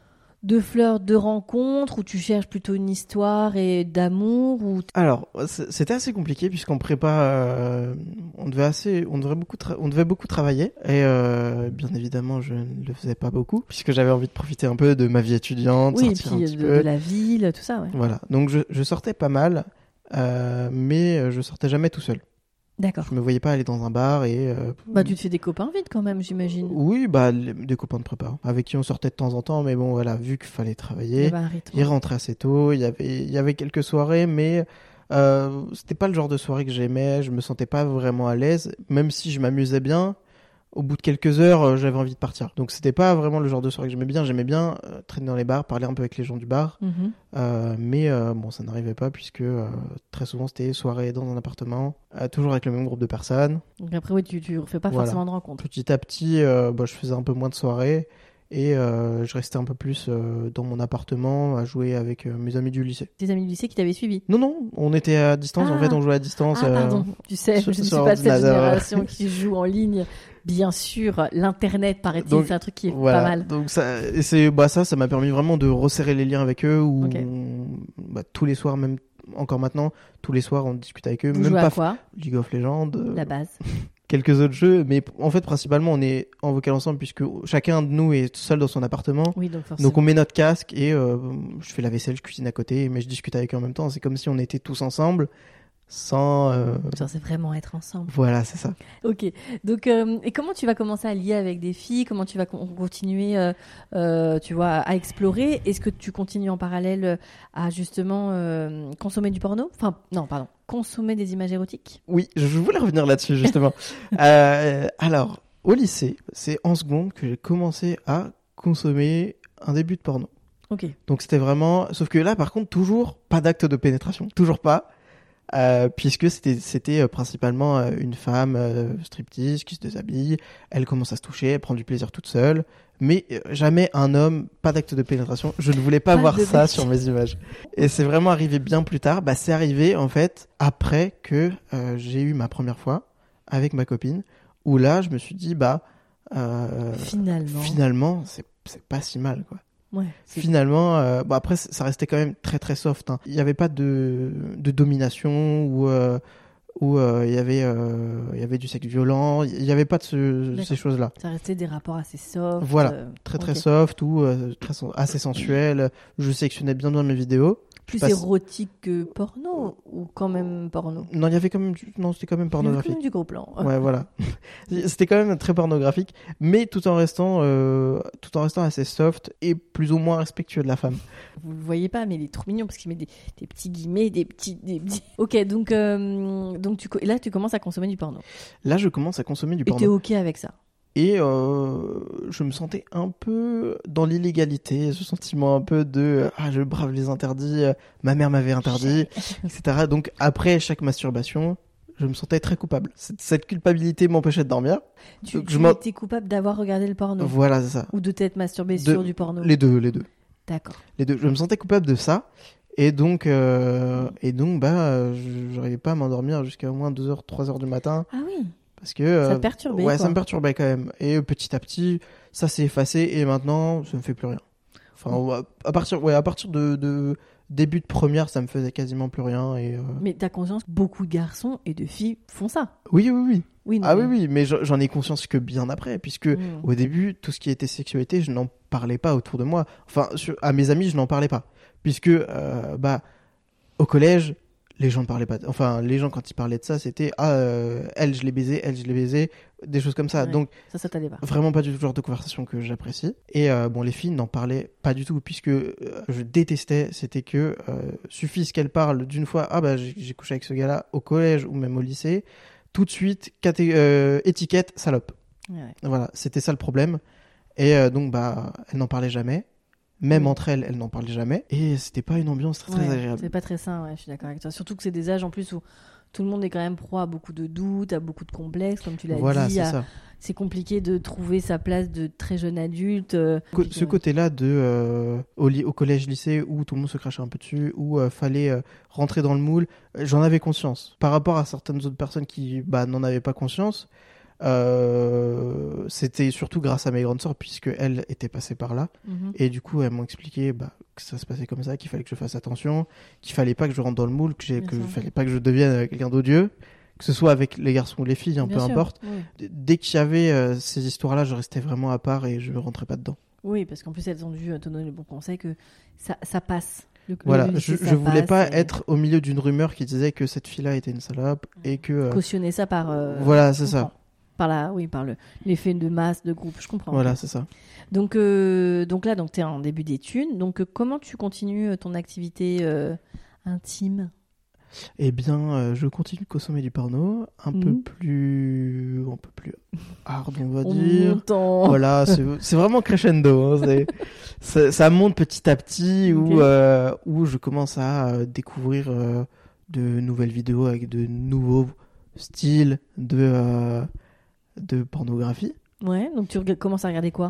Speaker 4: de fleurs, de rencontres, ou tu cherches plutôt une histoire et d'amour ou...
Speaker 5: Alors, c- c'était assez compliqué puisqu'en prépa, euh, on devait assez, on devait beaucoup, tra- on devait beaucoup travailler et euh, bien évidemment, je ne le faisais pas beaucoup puisque j'avais envie de profiter un peu de ma vie étudiante,
Speaker 4: Oui, et
Speaker 5: sortir
Speaker 4: puis
Speaker 5: un
Speaker 4: de,
Speaker 5: petit
Speaker 4: de
Speaker 5: peu.
Speaker 4: la ville, tout ça, ouais.
Speaker 5: Voilà. Donc je, je sortais pas mal, euh, mais je sortais jamais tout seul.
Speaker 4: D'accord.
Speaker 5: Je me voyais pas aller dans un bar et. euh,
Speaker 4: Bah, tu te fais des copains vite quand même, j'imagine.
Speaker 5: Oui, bah les- des copains de prépa avec qui on sortait de temps en temps, mais bon voilà, vu qu'il fallait
Speaker 4: Il y
Speaker 5: travailler.
Speaker 4: avait un rythme.
Speaker 5: Il rentrait assez tôt, il y avait, il y avait quelques soirées, mais euh, c'était pas le genre de soirée que j'aimais, je me sentais pas vraiment à l'aise, même si je m'amusais bien, au bout de quelques heures, euh, j'avais envie de partir. Donc c'était pas vraiment le genre de soirée que j'aimais bien, j'aimais bien euh, traîner dans les bars, parler un peu avec les gens du bar,
Speaker 4: Mhm.
Speaker 5: euh, mais euh, bon, ça n'arrivait pas puisque euh, très souvent c'était soirée dans un appartement, euh, toujours avec le même groupe de personnes.
Speaker 4: Donc après, oui, tu tu refais pas
Speaker 5: Voilà.
Speaker 4: forcément de rencontres.
Speaker 5: Petit à petit, euh, bah, je faisais un peu moins de soirées. Et euh, je restais un peu plus euh, dans mon appartement à jouer avec euh, mes amis du lycée.
Speaker 4: Tes amis du lycée qui t'avaient suivi.
Speaker 5: Non, non, on était à distance.
Speaker 4: Ah.
Speaker 5: En fait, on jouait à distance.
Speaker 4: Ah,
Speaker 5: euh,
Speaker 4: pardon, tu sais,
Speaker 5: sur-
Speaker 4: je ne suis
Speaker 5: sur
Speaker 4: pas de cette
Speaker 5: ordinateur.
Speaker 4: génération qui joue en ligne. Bien sûr, l'internet, paraît-il,
Speaker 5: Donc,
Speaker 4: c'est un truc qui est
Speaker 5: voilà.
Speaker 4: pas mal.
Speaker 5: Donc ça, et c'est, bah ça, ça m'a permis vraiment de resserrer les liens avec eux. Où
Speaker 4: Ok.
Speaker 5: on- bah, tous les soirs, même encore maintenant, tous les soirs, on discute avec eux.
Speaker 4: Vous
Speaker 5: même
Speaker 4: jouez
Speaker 5: pas
Speaker 4: à quoi?
Speaker 5: League of Legends, euh,
Speaker 4: La base.
Speaker 5: quelques autres jeux, mais en fait, principalement, on est en vocal ensemble puisque chacun de nous est seul dans son appartement.
Speaker 4: Oui, donc forcément.
Speaker 5: Donc on met notre casque et euh, je fais la vaisselle, je cuisine à côté, mais je discute avec eux en même temps. C'est comme si on était tous ensemble, sans. euh,
Speaker 4: Genre, c'est vraiment être ensemble.
Speaker 5: Voilà, c'est ça.
Speaker 4: Ok. Donc, euh, et comment tu vas commencer à lier avec des filles? Comment tu vas con- continuer, euh, euh, tu vois, à explorer? Est-ce que tu continues en parallèle à justement euh, consommer du porno? Enfin, non, pardon, consommer des images érotiques?
Speaker 5: Oui, je voulais revenir là-dessus justement. euh, alors, au lycée, c'est en seconde que j'ai commencé à consommer un début de porno.
Speaker 4: Ok.
Speaker 5: Donc c'était vraiment, sauf que là, par contre, toujours pas d'acte de pénétration, toujours pas. Euh, puisque c'était c'était euh, principalement euh, une femme euh, striptease qui se déshabille, elle commence à se toucher, elle prend du plaisir toute seule, mais euh, jamais un homme, pas d'acte de pénétration. Je ne voulais pas,
Speaker 4: Pas
Speaker 5: voir
Speaker 4: de
Speaker 5: ça
Speaker 4: mec.
Speaker 5: sur mes images. Et c'est vraiment arrivé bien plus tard. Bah c'est arrivé en fait après que euh, j'ai eu ma première fois avec ma copine, où là je me suis dit bah euh,
Speaker 4: Finalement.
Speaker 5: finalement c'est c'est pas si mal quoi.
Speaker 4: Ouais. c'est-
Speaker 5: Finalement, euh, bon après c- ça restait quand même très très soft. Hein. Il n'y avait pas de, de domination ou euh, où euh, il y avait euh, il y avait du sexe violent. Il n'y avait pas de ce-
Speaker 4: D'accord.
Speaker 5: ces choses-là.
Speaker 4: Ça restait des rapports assez soft.
Speaker 5: Voilà.
Speaker 4: euh,
Speaker 5: Très très
Speaker 4: ok.
Speaker 5: soft ou euh, très sen- assez sensuel. Je sélectionnais bien dans mes vidéos.
Speaker 4: Plus
Speaker 5: passe-
Speaker 4: érotique que porno ou quand même porno?
Speaker 5: Non, il y avait quand même du... non, c'était quand même
Speaker 4: Il y avait quand
Speaker 5: pornographique.
Speaker 4: même du gros plan.
Speaker 5: Ouais, voilà. C'était quand même très pornographique, mais tout en restant, euh, tout en restant assez soft et plus ou moins respectueux de la femme.
Speaker 4: Vous le voyez pas, mais il est trop mignon parce qu'il met des, des petits guillemets, des petits, des petits. Ok, donc euh, donc tu co- et là tu commences à consommer du porno.
Speaker 5: Là, je commence à consommer du
Speaker 4: Et t'es
Speaker 5: porno.
Speaker 4: ok avec ça?
Speaker 5: Et euh, je me sentais un peu dans l'illégalité, ce sentiment un peu de ah je brave les interdits, euh, ma mère m'avait interdit, et cetera. Donc après chaque masturbation, je me sentais très coupable. Cette, cette culpabilité m'empêchait de dormir.
Speaker 4: Tu,
Speaker 5: Donc,
Speaker 4: tu
Speaker 5: je m'en-
Speaker 4: étais coupable d'avoir regardé le porno
Speaker 5: Voilà, c'est ça.
Speaker 4: ou de t'être masturbé
Speaker 5: De-
Speaker 4: sur du porno?
Speaker 5: Les deux, les deux,
Speaker 4: D'accord.
Speaker 5: les deux. Je me sentais coupable de ça. Et donc, euh, et donc, bah, euh, je j'arrivais pas à m'endormir jusqu'à au moins deux heures, trois heures du matin.
Speaker 4: Ah oui.
Speaker 5: Parce que, euh,
Speaker 4: Ça te perturbait,
Speaker 5: Ouais,
Speaker 4: quoi.
Speaker 5: ça me perturbait quand même. Et euh, petit à petit, ça s'est effacé et maintenant, ça me fait plus rien. Enfin, à partir, ouais, à partir de, de début de première, ça me faisait quasiment plus rien. Et, euh...
Speaker 4: Mais t'as conscience que beaucoup de garçons et de filles font ça.
Speaker 5: Oui, oui, oui.
Speaker 4: Oui, non,
Speaker 5: ah
Speaker 4: mais...
Speaker 5: oui, oui, mais j'en ai conscience que bien après, puisque mmh. au début, tout ce qui était sexualité, je n'en parlais pas autour de moi. Enfin, sur, à mes amis, je n'en parlais pas. Puisque, euh, bah, au collège, les gens ne parlaient pas. Enfin, les gens, quand ils parlaient de ça, c'était ah, euh, elle, je l'ai baisé, elle, je l'ai baisé, des choses comme ça.
Speaker 4: Ouais,
Speaker 5: Donc,
Speaker 4: ça, ça t'allait pas.
Speaker 5: Vraiment pas du tout le genre de conversation que j'apprécie. Et euh, bon, les filles n'en parlaient pas du tout, puisque euh, je détestais, c'était que euh, suffise qu'elles parlent d'une fois, ah bah j'ai, j'ai couché avec ce gars-là au collège ou même au lycée, tout de suite, caté- euh, étiquette, salope.
Speaker 4: Ouais.
Speaker 5: Voilà, c'était ça le problème. Et euh, donc, bah, elles n'en parlaient jamais. Même oui. entre elles, elles n'en parlaient jamais. Et c'était pas une ambiance très, très
Speaker 4: ouais,
Speaker 5: agréable.
Speaker 4: C'est pas très sain, ouais, je suis d'accord avec toi. Surtout que c'est des âges en plus où tout le monde est quand même proie à beaucoup de doutes, à beaucoup de complexes, comme tu l'as
Speaker 5: voilà,
Speaker 4: dit.
Speaker 5: C'est,
Speaker 4: à...
Speaker 5: ça.
Speaker 4: c'est compliqué de trouver sa place de très jeune adulte. Euh...
Speaker 5: Co- ce côté-là de euh, au, li- au collège-lycée où tout le monde se crachait un peu dessus, où euh, fallait euh, rentrer dans le moule, j'en avais conscience. Par rapport à certaines autres personnes qui bah, n'en avaient pas conscience, euh, c'était surtout grâce à mes grandes sœurs, puisqu'elles étaient passées par là. Mm-hmm. Et du coup, elles m'ont expliqué bah, que ça se passait comme ça, qu'il fallait que je fasse attention, qu'il fallait pas que je rentre dans le moule, que j'ai, que fallait pas que je devienne quelqu'un d'odieux, que ce soit avec les garçons ou les filles, hein, peu sûr. importe. Oui. Dès qu'il y avait euh, ces histoires-là, je restais vraiment à part et je ne rentrais pas dedans.
Speaker 4: Oui, parce qu'en plus, elles ont dû te donner le bon conseil que ça, ça passe. Le,
Speaker 5: voilà,
Speaker 4: le lycée,
Speaker 5: je, je voulais pas
Speaker 4: et...
Speaker 5: être au milieu d'une rumeur qui disait que cette fille-là était une salope et que... Euh...
Speaker 4: Cautionner ça par... Euh,
Speaker 5: voilà, c'est ça.
Speaker 4: Par la, oui, par le, l'effet de masse, de groupe, je comprends.
Speaker 5: Voilà, c'est ça.
Speaker 4: Donc, euh, donc là, donc, tu es en début d'études. Donc, euh, comment tu continues ton activité euh, intime ?
Speaker 5: Eh bien, euh, je continue de consommer du porno, un mmh. peu plus... un peu plus hard, on va
Speaker 4: on
Speaker 5: dire.
Speaker 4: Montant.
Speaker 5: Voilà, c'est, c'est vraiment crescendo. Hein, c'est, ça, ça monte petit à petit, okay. où, euh, où je commence à euh, découvrir euh, de nouvelles vidéos avec de nouveaux styles de... Euh, de pornographie.
Speaker 4: Ouais, donc tu reg- commences à regarder quoi ?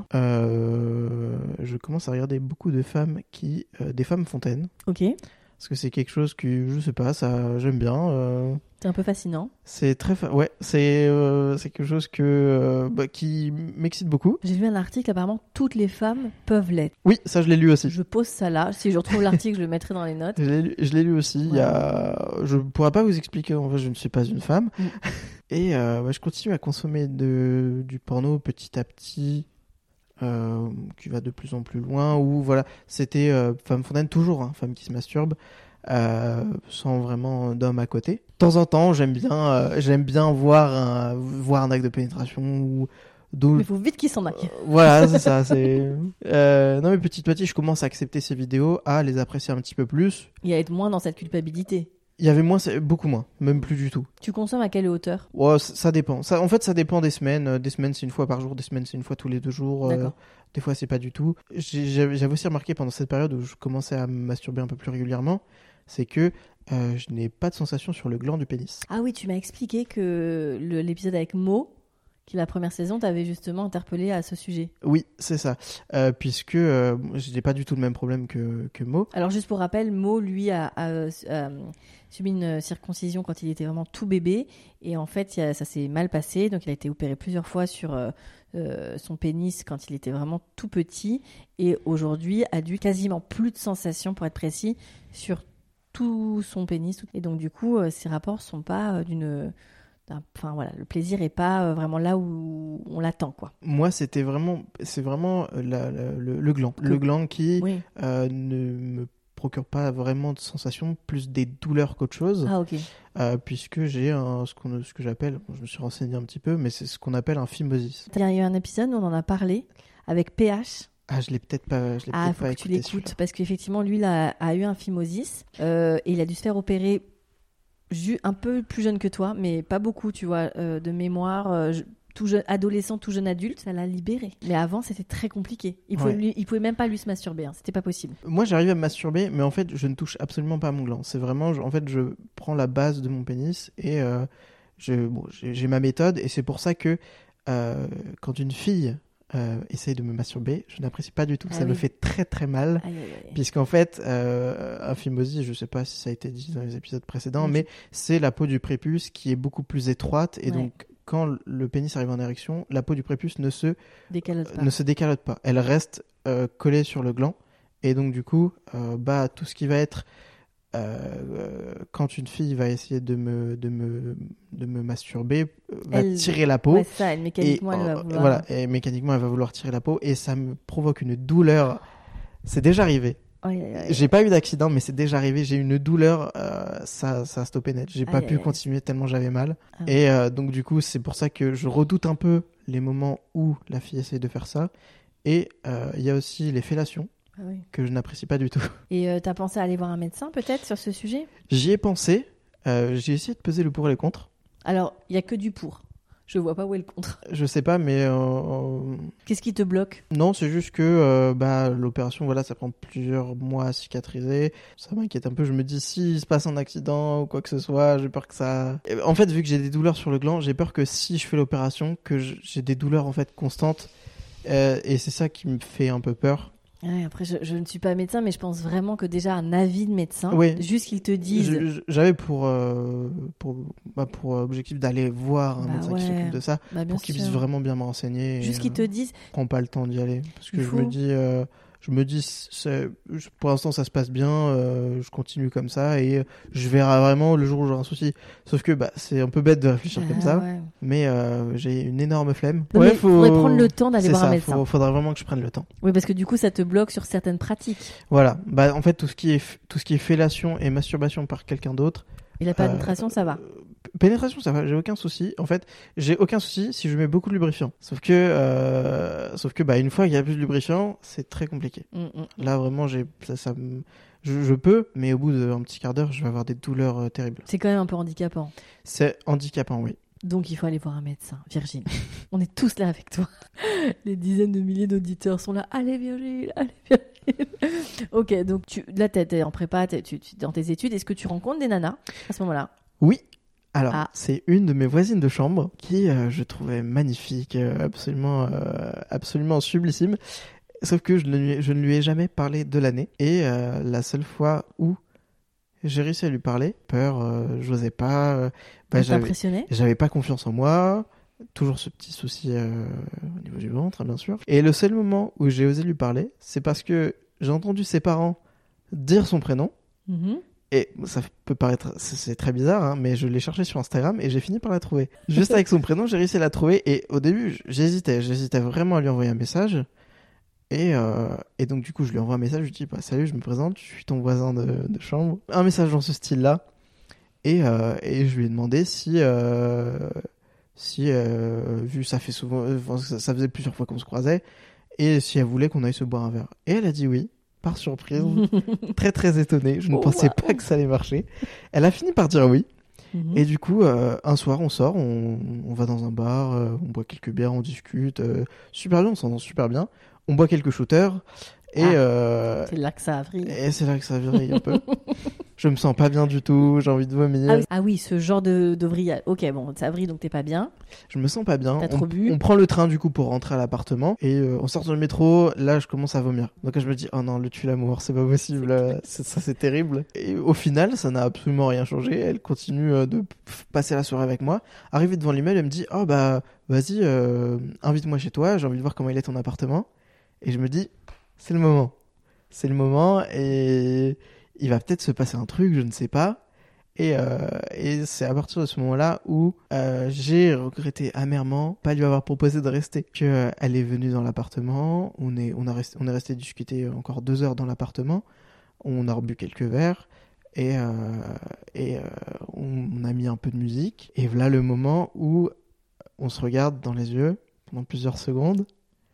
Speaker 5: euh, Je commence à regarder beaucoup de femmes qui... Euh, des femmes fontaines.
Speaker 4: Ok.
Speaker 5: Parce que c'est quelque chose que, je sais pas, ça, j'aime bien. Euh,
Speaker 4: c'est un peu fascinant.
Speaker 5: C'est très... Fa- ouais, c'est, euh, c'est quelque chose que, euh, bah, qui m'excite beaucoup.
Speaker 4: J'ai lu un article, apparemment, toutes les femmes peuvent l'être.
Speaker 5: Oui, ça je l'ai lu aussi.
Speaker 4: Je pose ça là. Si je retrouve l'article, je le mettrai dans les notes.
Speaker 5: Je l'ai lu, je l'ai lu aussi. Ouais. Il y a... Je ne pourrais pas vous expliquer, en fait, je ne suis pas une femme. Mm. Et euh, ouais, je continue à consommer de, du porno petit à petit, euh, qui va de plus en plus loin, où voilà, c'était euh, femme fontaine, toujours, hein, femme qui se masturbe, euh, sans vraiment d'homme à côté. De temps en temps, j'aime bien, euh, j'aime bien voir un, voir un acte de pénétration ou
Speaker 4: d'autres... Mais il faut vite qu'il s'en aille.
Speaker 5: Euh, voilà, c'est ça. C'est... Euh, non, mais petit à petit, je commence à accepter ces vidéos, à les apprécier un petit peu plus.
Speaker 4: Et à être moins dans cette culpabilité.
Speaker 5: Il y avait moins, beaucoup moins, même plus du tout.
Speaker 4: Tu consommes à quelle hauteur ?
Speaker 5: Ouais, ça, ça dépend. Ça, en fait, ça dépend des semaines. Des semaines, c'est une fois par jour. Des semaines, c'est une fois tous les deux jours.
Speaker 4: D'accord.
Speaker 5: Euh, des fois, c'est pas du tout. J'ai, j'avais aussi remarqué pendant cette période où je commençais à me masturber un peu plus régulièrement, c'est que euh, je n'ai pas de sensation sur le gland du pénis.
Speaker 4: Ah oui, tu m'as expliqué que le, l'épisode avec Mo, qui la première saison, t'avait justement interpellé à ce sujet.
Speaker 5: Oui, c'est ça. Euh, puisque euh, je n'ai pas du tout le même problème que, que Mo.
Speaker 4: Alors, juste pour rappel, Mo, lui, a, a, a, a subi une circoncision quand il était vraiment tout bébé. Et en fait, a, ça s'est mal passé. Donc, il a été opéré plusieurs fois sur euh, euh, son pénis quand il était vraiment tout petit. Et aujourd'hui, a dû quasiment plus de sensations, pour être précis, sur tout son pénis. Et donc, du coup, euh, ces rapports ne sont pas euh, d'une... Enfin voilà, le plaisir est pas euh, vraiment là où on l'attend, quoi.
Speaker 5: Moi, c'était vraiment, c'est vraiment la, la, le, le gland, que... le gland qui oui. euh, ne me procure pas vraiment de sensations, plus des douleurs qu'autre chose.
Speaker 4: Ah ok.
Speaker 5: Euh, puisque j'ai un, ce, qu'on, ce que j'appelle, bon, je me suis renseigné un petit peu, mais c'est ce qu'on appelle un phimosis.
Speaker 4: Il y a eu un épisode où on en a parlé avec P H.
Speaker 5: Ah, je l'ai peut-être pas, je l'ai
Speaker 4: ah,
Speaker 5: peut-être
Speaker 4: faut
Speaker 5: pas
Speaker 4: que
Speaker 5: écouté.
Speaker 4: Tu l'écoutes celui-là. Parce qu'effectivement, lui, il a, a eu un phimosis euh, et il a dû se faire opérer. Un peu plus jeune que toi, mais pas beaucoup, tu vois, euh, de mémoire, euh, tout jeune, adolescent, tout jeune adulte, ça l'a libéré. Mais avant, c'était très compliqué. Il pouvait, ouais. lui, il pouvait même pas lui se masturber, hein. C'était pas possible.
Speaker 5: Moi, j'arrive à me masturber, mais en fait, je ne touche absolument pas à mon gland. C'est vraiment, en fait, je prends la base de mon pénis et euh, je, bon, j'ai, j'ai ma méthode, et c'est pour ça que euh, quand une fille Euh, essaye de me masturber, je n'apprécie pas du tout. Ah ça oui. me fait très très mal, aïe, aïe, aïe. Puisqu'en fait, euh, un phimosis, je ne sais pas si ça a été dit dans les épisodes précédents, oui. mais c'est la peau du prépuce qui est beaucoup plus étroite, et ouais. donc quand le pénis arrive en érection, la peau du prépuce ne se
Speaker 4: décalote pas.
Speaker 5: Ne se décalote pas. Elle reste euh, collée sur le gland, Et donc du coup, euh, bah tout ce qui va être euh, quand une fille va essayer de me de me de me masturber, euh, va
Speaker 4: Elle-
Speaker 5: tirer la peau.
Speaker 4: Ouais, c'est ça, elle, mécaniquement,
Speaker 5: et,
Speaker 4: elle va
Speaker 5: euh,
Speaker 4: vouloir...
Speaker 5: Voilà, et mécaniquement, elle va vouloir tirer la peau et ça me provoque une douleur. C'est déjà arrivé.
Speaker 4: Aïe, aïe, aïe.
Speaker 5: J'ai pas eu d'accident, mais c'est déjà arrivé. J'ai eu une douleur, euh, ça, ça a stoppé net. J'ai pas
Speaker 4: Aïe,
Speaker 5: pu
Speaker 4: aïe, aïe.
Speaker 5: continuer tellement j'avais mal.
Speaker 4: Ah.
Speaker 5: Et euh, donc du coup, c'est pour ça que je redoute un peu les moments où la fille essaie de faire ça. Et euh, il y a aussi les fellations
Speaker 4: Ah oui.
Speaker 5: que je n'apprécie pas du tout.
Speaker 4: Et euh, t'as pensé à aller voir un médecin peut-être sur ce sujet?
Speaker 5: J'y ai pensé. Euh, j'ai essayé de peser le pour et le contre.
Speaker 4: Alors, il y a que du pour. Je vois pas où est le contre.
Speaker 5: Je sais pas, mais euh, euh,
Speaker 4: Qu'est-ce qui te bloque?
Speaker 5: non, c'est juste que euh, bah, l'opération, voilà, ça prend plusieurs mois à cicatriser. Ça m'inquiète un peu. Je me dis, s'il se passe un accident ou quoi que ce soit, j'ai peur que ça... Et en fait, vu que j'ai des douleurs sur le gland, j'ai peur que si je fais l'opération, que je- j'ai des douleurs en fait constantes. Euh, et c'est ça qui me fait un peu peur.
Speaker 4: Ouais, après, je, je ne suis pas médecin, mais je pense vraiment que déjà un avis de médecin,
Speaker 5: Oui.
Speaker 4: juste qu'ils te disent...
Speaker 5: Je- je- J'avais pour, euh, pour, bah, pour objectif d'aller voir un
Speaker 4: Bah
Speaker 5: médecin qui
Speaker 4: ouais.
Speaker 5: s'occupe de ça,
Speaker 4: Bah, bien
Speaker 5: pour qu'il
Speaker 4: sûr.
Speaker 5: puisse vraiment bien me renseigner. et,
Speaker 4: Juste qu'ils te
Speaker 5: euh,
Speaker 4: disent...
Speaker 5: Je prends pas le temps d'y aller parce que
Speaker 4: Il
Speaker 5: je
Speaker 4: faut.
Speaker 5: me dis euh, je me dis c'est- je- pour l'instant ça se passe bien, euh, je continue comme ça et je verrai vraiment le jour où j'aurai un souci. Sauf que bah c'est un peu bête de réfléchir comme
Speaker 4: Ah,
Speaker 5: ça,
Speaker 4: ouais.
Speaker 5: mais euh, j'ai une énorme flemme.
Speaker 4: Non, mais faudrait prendre le temps d'aller
Speaker 5: C'est
Speaker 4: voir un
Speaker 5: ça,
Speaker 4: médecin.
Speaker 5: faut- faudrait vraiment que je prenne le temps.
Speaker 4: Oui, parce que du coup, ça te bloque sur certaines pratiques.
Speaker 5: Voilà, bah en fait tout ce qui est f- tout ce qui est fellation et masturbation par quelqu'un d'autre.
Speaker 4: Et la pénétration, ça va.
Speaker 5: Pénétration, ça va, j'ai aucun souci. En fait, j'ai aucun souci si je mets beaucoup de lubrifiant. Sauf que, euh, sauf que, bah, une fois qu'il y a plus de lubrifiant, c'est très compliqué.
Speaker 4: Mm, mm.
Speaker 5: Là, vraiment, j'ai, ça, ça me- je, je peux, mais au bout d'un petit quart d'heure, je vais avoir des douleurs euh, terribles.
Speaker 4: C'est quand même un peu handicapant.
Speaker 5: C'est handicapant, oui.
Speaker 4: Donc, il faut aller voir un médecin. Virgile, on est tous là avec toi. Les dizaines de milliers d'auditeurs sont là. Allez, Virgile, allez, Virgile. Ok, donc tu, là, t'es t'es en prépa, t'es tu, tu- dans tes études. Est-ce que tu rencontres des nanas à ce moment-là?
Speaker 5: Oui. Alors,
Speaker 4: Ah.
Speaker 5: c'est une de mes voisines de chambre qui, euh, je trouvais magnifique, euh, absolument, euh, absolument sublissime. Sauf que je ne, lui, je ne lui ai jamais parlé de l'année. Et euh, la seule fois où j'ai réussi à lui parler, peur, euh, j'osais pas. euh, bah,
Speaker 4: Ça
Speaker 5: j'avais,
Speaker 4: t'impressionnait?
Speaker 5: j'avais pas confiance en moi. Toujours ce petit souci euh, au niveau du ventre, bien sûr. Et le seul moment où j'ai osé lui parler, c'est parce que j'ai entendu ses parents dire son prénom.
Speaker 4: Mhm.
Speaker 5: Et ça peut paraître, c'est c'est très bizarre, hein, mais je l'ai cherché sur Instagram et j'ai fini par la trouver. Juste avec son prénom, j'ai réussi à la trouver. Et au début, j'hésitais, j'hésitais vraiment à lui envoyer un message. Et, euh, et donc du coup, je lui envoie un message, je lui dis bah, salut, je me présente, je suis ton voisin de, de chambre. Un message dans ce style-là. Et, euh, et je lui ai demandé si, euh, si euh, vu ça fait souvent, euh, enfin, ça, ça faisait plusieurs fois qu'on se croisait, et si elle voulait qu'on aille se boire un verre. Et elle a dit oui. Par surprise, très très étonnée, je ne
Speaker 4: Oh,
Speaker 5: pensais
Speaker 4: wow.
Speaker 5: pas que ça allait marcher. Elle a fini par dire oui,
Speaker 4: Mhm.
Speaker 5: et du coup, euh, un soir on sort, on, on va dans un bar, euh, on boit quelques bières, on discute, euh, super bien, on s'entend super bien, on boit quelques shooters, et,
Speaker 4: Ah.
Speaker 5: euh,
Speaker 4: C'est là que ça vrille.
Speaker 5: et c'est là que ça vrille un peu. Je me sens pas bien du tout, j'ai envie de vomir,
Speaker 4: Ah oui, ah oui, ce genre de, de vrillage. Ok, bon, ça vrille donc t'es pas bien.
Speaker 5: je me sens pas bien.
Speaker 4: T'as
Speaker 5: On,
Speaker 4: trop bu.
Speaker 5: on prend le train du coup pour rentrer à l'appartement, et euh, on sort dans le métro, là je commence à vomir. Donc là je me dis, oh non, le tue l'amour, c'est pas possible, euh, c'est- ça c'est terrible. Et au final, ça n'a absolument rien changé, elle continue euh, de p- passer la soirée avec moi. Arrivée devant l'immeuble, elle me dit, oh bah vas-y, euh, invite-moi chez toi, j'ai envie de voir comment il est ton appartement. Et je me dis, c'est le moment. C'est le moment, et il va peut-être se passer un truc, je ne sais pas. Et, euh, et c'est à partir de ce moment-là où euh, j'ai regretté amèrement pas lui avoir proposé de rester. Que euh, elle est venue dans l'appartement, on est on a resté on est resté discuter encore deux heures dans l'appartement, on a rebu quelques verres et euh, et euh, on, on a mis un peu de musique. Et voilà le moment où on se regarde dans les yeux pendant plusieurs secondes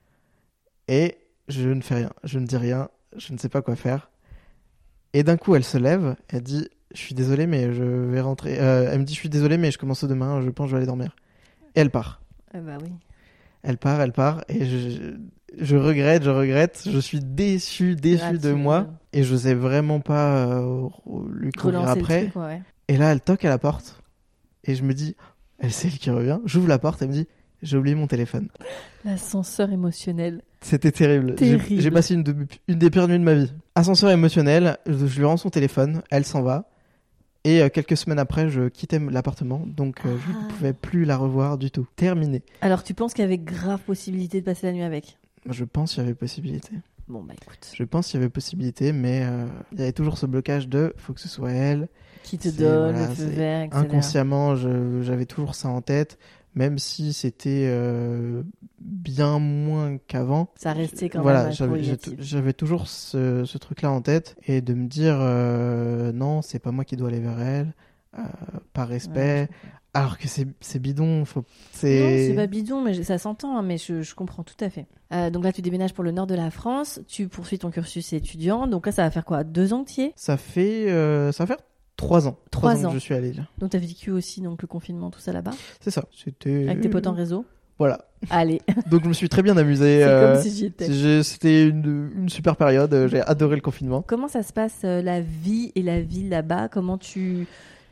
Speaker 5: et je ne fais rien, je ne dis rien, je ne sais pas quoi faire. Et d'un coup, elle se lève, elle dit « Je suis désolée, mais je vais rentrer. Euh, » Elle me dit « Je suis désolée, mais je commence demain, je pense que je vais aller dormir. » Et elle part.
Speaker 4: Ah bah oui.
Speaker 5: Elle part, elle part, et je, je regrette, je regrette, je suis déçu, déçu
Speaker 4: Ah,
Speaker 5: de
Speaker 4: tu-
Speaker 5: moi, et je sais vraiment pas euh, lui courir
Speaker 4: Relancer
Speaker 5: après.
Speaker 4: le truc, ouais.
Speaker 5: Et là, elle toque à la porte, et je me dis « Elle c'est elle qui revient. » J'ouvre la porte, elle me dit « J'ai oublié mon téléphone. »
Speaker 4: L'ascenseur émotionnel.
Speaker 5: C'était terrible. J'ai-
Speaker 4: Terrible.
Speaker 5: J'ai passé une, de- une des pires nuits de ma vie. Ascenseur émotionnel, je, je lui rends son téléphone, elle s'en va. Et euh, quelques semaines après, je quittais m- l'appartement, donc euh, je
Speaker 4: Ah.
Speaker 5: ne pouvais plus la revoir du tout. Terminé.
Speaker 4: Alors tu penses qu'il y avait grave possibilité de passer la nuit avec?
Speaker 5: Je pense qu'il y avait possibilité.
Speaker 4: Bon, bah écoute.
Speaker 5: Je pense qu'il y avait possibilité, mais euh, il y avait toujours ce blocage de faut que ce soit elle.
Speaker 4: Qui te
Speaker 5: C'est-
Speaker 4: donne
Speaker 5: voilà,
Speaker 4: le feu
Speaker 5: c'est-
Speaker 4: vert, et cetera.
Speaker 5: Inconsciemment, je- j'avais toujours ça en tête, même si c'était euh, bien moins qu'avant.
Speaker 4: Ça restait quand
Speaker 5: Voilà,
Speaker 4: même
Speaker 5: j'avais, j'ai-
Speaker 4: interrogatif.
Speaker 5: j'avais toujours ce, ce truc-là en tête et de me dire euh, non, c'est pas moi qui dois aller vers elle, euh, par respect.
Speaker 4: Ouais,
Speaker 5: Alors que c'est, c'est bidon, faut,
Speaker 4: Non,
Speaker 5: c'est...
Speaker 4: c'est pas bidon, mais je- ça s'entend, hein, mais je, je comprends tout à fait. Euh, donc là, tu déménages pour le nord de la France, tu poursuis ton cursus étudiant, donc là, ça va faire quoi, deux ans que tu y es?
Speaker 5: Ça fait, euh, ça va faire trois ans.
Speaker 4: Trois
Speaker 5: ans
Speaker 4: ans.
Speaker 5: que je suis à Lille.
Speaker 4: Donc t'as vécu aussi donc le confinement, tout ça là-bas,
Speaker 5: C'est ça. C'était.
Speaker 4: avec tes potes en réseau?
Speaker 5: Voilà.
Speaker 4: Allez,
Speaker 5: Donc je me suis très bien amusé.
Speaker 4: c'est
Speaker 5: euh,
Speaker 4: comme si j'y étais.
Speaker 5: j'ai- C'était une, une super période. euh, J'ai adoré le confinement.
Speaker 4: Comment ça se passe, euh, la vie et la ville là-bas? Comment tu,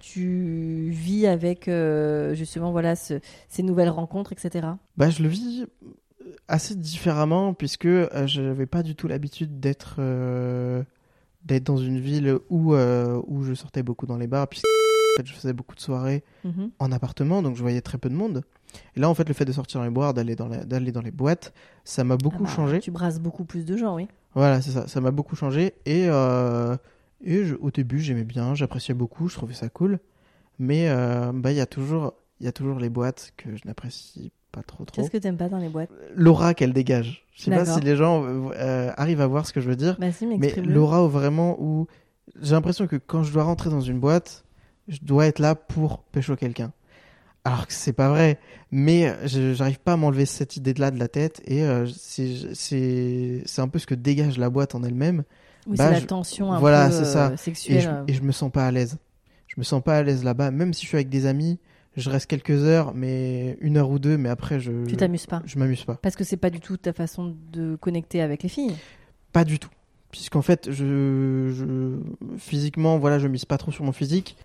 Speaker 4: tu vis avec euh, justement voilà, ce- ces nouvelles rencontres, et cetera.
Speaker 5: Bah, je le vis assez différemment puisque euh, je n'avais pas du tout l'habitude d'être euh, d'être dans une ville où euh, où je sortais beaucoup dans les bars puisque en fait, je faisais beaucoup de soirées
Speaker 4: Mhm.
Speaker 5: en appartement, donc je voyais très peu de monde. Et là, en fait, le fait de sortir dans les boires, d'aller dans, la- d'aller dans les boîtes, ça m'a beaucoup
Speaker 4: Ah bah,
Speaker 5: changé.
Speaker 4: Tu brasses beaucoup plus de gens, oui.
Speaker 5: Voilà, c'est ça. Ça m'a beaucoup changé. Et, euh, et je- au début, j'aimais bien, j'appréciais beaucoup, je trouvais ça cool. Mais euh, bah, il y a toujours, il y a toujours les boîtes que je n'apprécie pas trop trop.
Speaker 4: Qu'est-ce que t'aimes pas dans les boîtes?
Speaker 5: L'aura qu'elle dégage. Je sais pas
Speaker 4: D'accord.
Speaker 5: si les gens euh, euh, arrivent à voir ce que je veux dire.
Speaker 4: Bah si, mais
Speaker 5: Mais
Speaker 4: exprime-le.
Speaker 5: l'aura où vraiment où j'ai l'impression que quand je dois rentrer dans une boîte, je dois être là pour pécho quelqu'un. Alors que c'est pas vrai, mais je, j'arrive pas à m'enlever cette idée-là de la tête et euh, c'est, c'est, c'est un peu ce que dégage la boîte en elle-même.
Speaker 4: Oui,
Speaker 5: bah,
Speaker 4: c'est la
Speaker 5: je-
Speaker 4: tension un
Speaker 5: voilà,
Speaker 4: peu
Speaker 5: c'est ça.
Speaker 4: euh,
Speaker 5: Et
Speaker 4: sexuelle.
Speaker 5: je,
Speaker 4: euh.
Speaker 5: et je me sens pas à l'aise. Je me sens pas à l'aise là-bas, même si je suis avec des amis, je reste quelques heures, mais une heure ou deux, mais après je.
Speaker 4: Tu t'amuses pas.
Speaker 5: Je m'amuse pas.
Speaker 4: Parce que c'est pas du tout ta façon de connecter avec les filles.
Speaker 5: Pas du tout. Puisqu'en fait, je, je physiquement, voilà, je mise pas trop sur mon physique.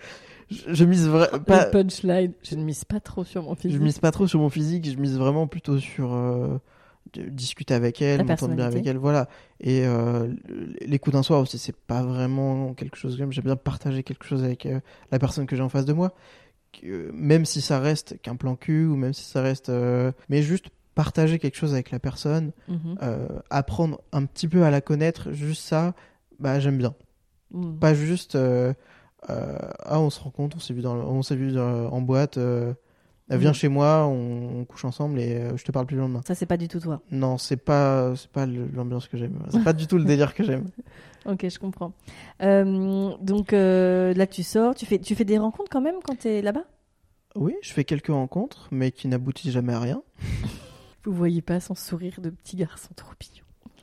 Speaker 5: Je, je mise vra- pas.
Speaker 4: Le punchline, je ne mise pas trop sur mon physique.
Speaker 5: Je mise pas trop sur mon physique, je mise vraiment plutôt sur euh, de- discuter avec elle,
Speaker 4: La
Speaker 5: m'entendre bien avec
Speaker 4: personnalité.
Speaker 5: elle, voilà. Et euh, les coups d'un soir aussi, c'est pas vraiment quelque chose que j'aime. J'aime bien partager quelque chose avec euh, la personne que j'ai en face de moi, que, même si ça reste qu'un plan cul ou même si ça reste, euh, mais juste partager quelque chose avec la personne,
Speaker 4: Mhm.
Speaker 5: euh, apprendre un petit peu à la connaître, juste ça, bah j'aime bien.
Speaker 4: Mhm.
Speaker 5: Pas juste euh, euh, ah on se rencontre, on s'est vu dans, le- on s'est vu dans- en boîte. Euh, Viens
Speaker 4: Mhm.
Speaker 5: chez moi, on, on couche ensemble et euh, je te parle plus le lendemain.
Speaker 4: Ça, c'est pas du tout toi.
Speaker 5: Non, c'est pas, c'est pas le- l'ambiance que j'aime. C'est pas du tout le délire que j'aime.
Speaker 4: Ok, je comprends. Euh, donc euh, là, tu sors, tu fais, tu fais des rencontres quand même quand t'es là-bas?
Speaker 5: Oui, je fais quelques rencontres, mais qui n'aboutissent jamais à rien.
Speaker 4: Vous voyez pas son sourire de petit garçon trop mignon.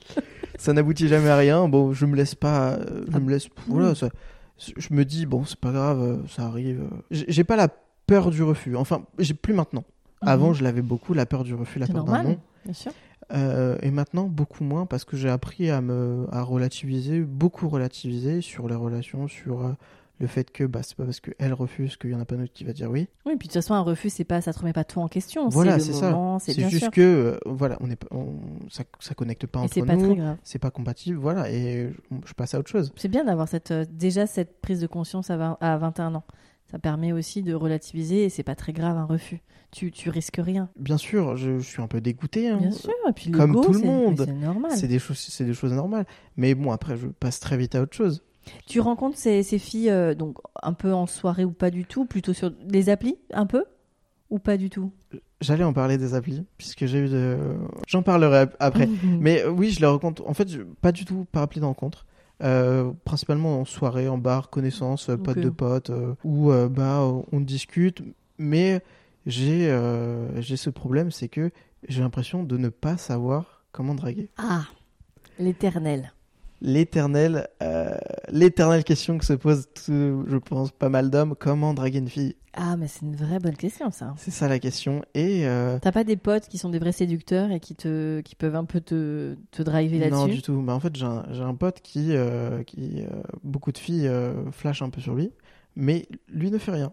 Speaker 5: Ça n'aboutit jamais à rien. Bon, je me laisse pas, euh, je
Speaker 4: Ah.
Speaker 5: me laisse. Voilà, ça- je me dis bon, c'est pas grave, euh, ça arrive. J'ai j'ai pas la peur du refus. Enfin, j'ai plus maintenant. Avant,
Speaker 4: Mhm.
Speaker 5: je l'avais beaucoup, la peur du refus, la
Speaker 4: C'est
Speaker 5: peur d'un
Speaker 4: normal,
Speaker 5: non.
Speaker 4: bien sûr.
Speaker 5: Euh, et maintenant, beaucoup moins, parce que j'ai appris à me à relativiser, beaucoup relativiser sur les relations, sur euh, le fait que bah, c'est pas parce qu'elle refuse qu'il y en a pas d'autre qui va dire oui.
Speaker 4: Oui, puis de toute façon, un refus, c'est pas, ça te remet pas tout en question.
Speaker 5: Voilà,
Speaker 4: c'est
Speaker 5: c'est
Speaker 4: le
Speaker 5: ça.
Speaker 4: moment, c'est
Speaker 5: C'est
Speaker 4: bien
Speaker 5: juste
Speaker 4: sûr.
Speaker 5: que euh, voilà, on est, pas- on, ça, ça connecte pas
Speaker 4: Et
Speaker 5: entre
Speaker 4: c'est pas
Speaker 5: nous,
Speaker 4: très grave.
Speaker 5: c'est pas compatible, voilà, et je, je passe à autre chose.
Speaker 4: C'est bien d'avoir cette, euh, déjà cette prise de conscience à, vingt à vingt et un ans. Ça permet aussi de relativiser et c'est pas très grave un refus. Tu, tu risques rien.
Speaker 5: Bien sûr, je, je suis un peu dégoûté, hein.
Speaker 4: Bien sûr. Et puis
Speaker 5: Comme
Speaker 4: l'ego,
Speaker 5: tout le
Speaker 4: c'est-
Speaker 5: monde.
Speaker 4: mais c'est normal.
Speaker 5: C'est des choses, c'est des choses normales. Mais bon, après, je passe très vite à autre chose.
Speaker 4: Tu rencontres ces, ces filles euh, donc un peu en soirée ou pas du tout, plutôt sur les applis, un peu ou pas du tout.
Speaker 5: J'allais en parler des applis, puisque j'ai eu de... J'en parlerai ap- après. Mais euh, oui, je les rencontre. En fait, je- pas du tout par appli de rencontre. Euh, principalement en soirée, en bar, connaissances, euh, potes
Speaker 4: Ok.
Speaker 5: de potes, euh, où euh, bah, on discute. Mais j'ai euh, j'ai ce problème, c'est que j'ai l'impression de ne pas savoir comment draguer.
Speaker 4: Ah, l'éternel.
Speaker 5: L'éternelle, euh, l'éternelle question que se pose, tout- je pense, pas mal d'hommes, comment draguer une fille?
Speaker 4: Ah, mais c'est une vraie bonne question ça.
Speaker 5: C'est ça la question. Et euh,
Speaker 4: T'as pas des potes qui sont des vrais séducteurs et qui te, qui peuvent un peu te, te driver
Speaker 5: non,
Speaker 4: là-dessus?
Speaker 5: du tout. Bah, en fait, j'ai un, j'ai un pote qui, euh, qui euh, beaucoup de filles euh, flashent un peu sur lui, mais lui ne fait rien.